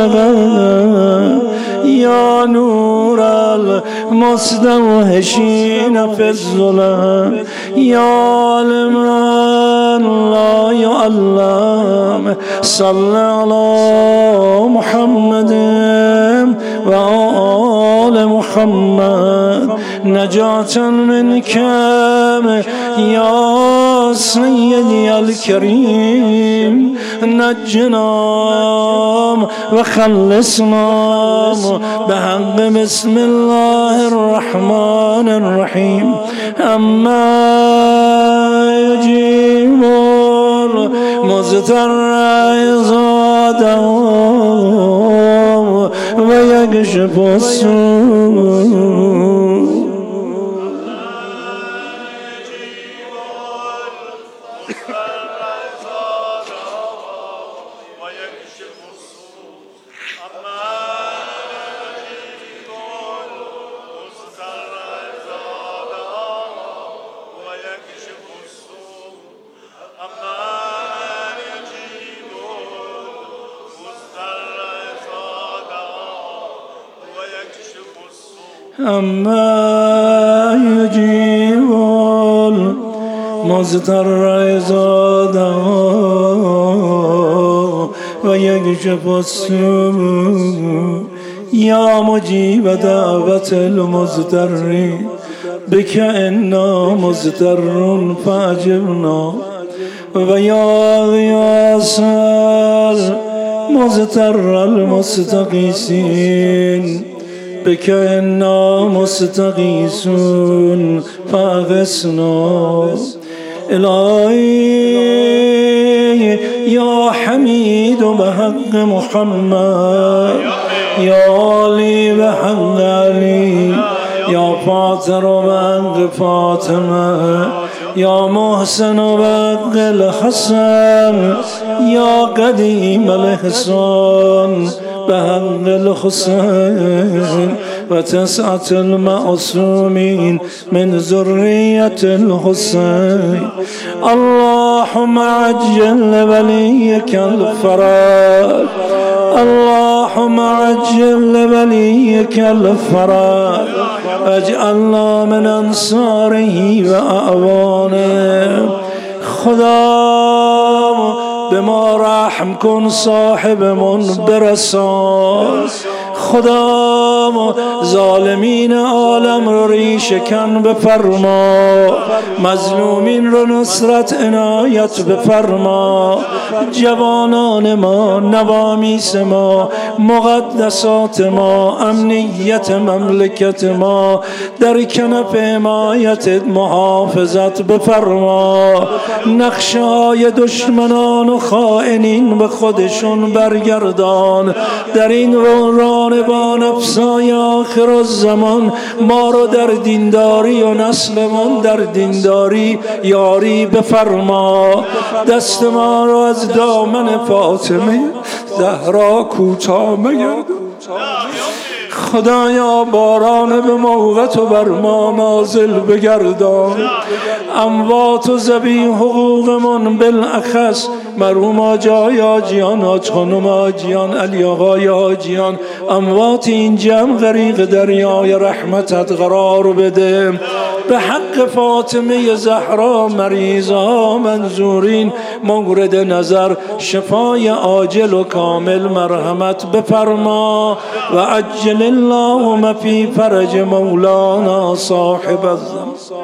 يا نور المستوحشين في الظلام يا عالما لا يعلم صل على محمد وآل محمد نجاة منك يا سيدي الكريم نجنا وخلصنا بحق بسم الله الرحمن الرحيم أما يجيب المضطر إذا دعاه ويكشف السوء أما يجيب المضطر إذا دعاه ويكشف السوء يا مجيب دعوة المضطر بك إنا مضطر فأجبنا ويا غياث المضطر المستغيثين بك إنا مستغيثون فأغثنا إلهي يا حميد بحق محمد يا علي بحق علي يا فاطر بحق فاطمة يا محسن بحق الحسن يا قديم الإحسان بحق الحسين وتسعة المعصومين من ذرية الحسين اللهم عجل لوليك الفرج اللهم عجل لوليك الفرج واجعلنا من أنصاره وأعوانه خدا به ما رحم کن صاحبمون برسان خدا ظالمین عالم رو ریشکن بفرما مظلومین رو نصرت عنایت بفرما جوانان ما نوامیس ما مقدسات ما امنیت مملکت ما در کنف حمایت محافظت بفرما نقشه‌های دشمنان و خائنین به خودشون برگردان در این ران با نفسای آخر الزمان ما رو در دینداری و نسلمان در دینداری یاری بفرما دست ما رو از دامن فاطمه زهرا کوتاه مگردان خدایا باران به موقت و بر ما نازل بگردان اموات و ذبیح حقوقمون بالاخص مرحوم آجای آجیان حاج خانم آجیان علی آقای آجیان اموات این جمع غریق دریای رحمتت قرار بده به حق فاطمه زهرا مریضا منظورین مورد نظر شفای عاجل و کامل مرحمت بفرما و عجل اللهم فی فرج مولانا صاحب الزمان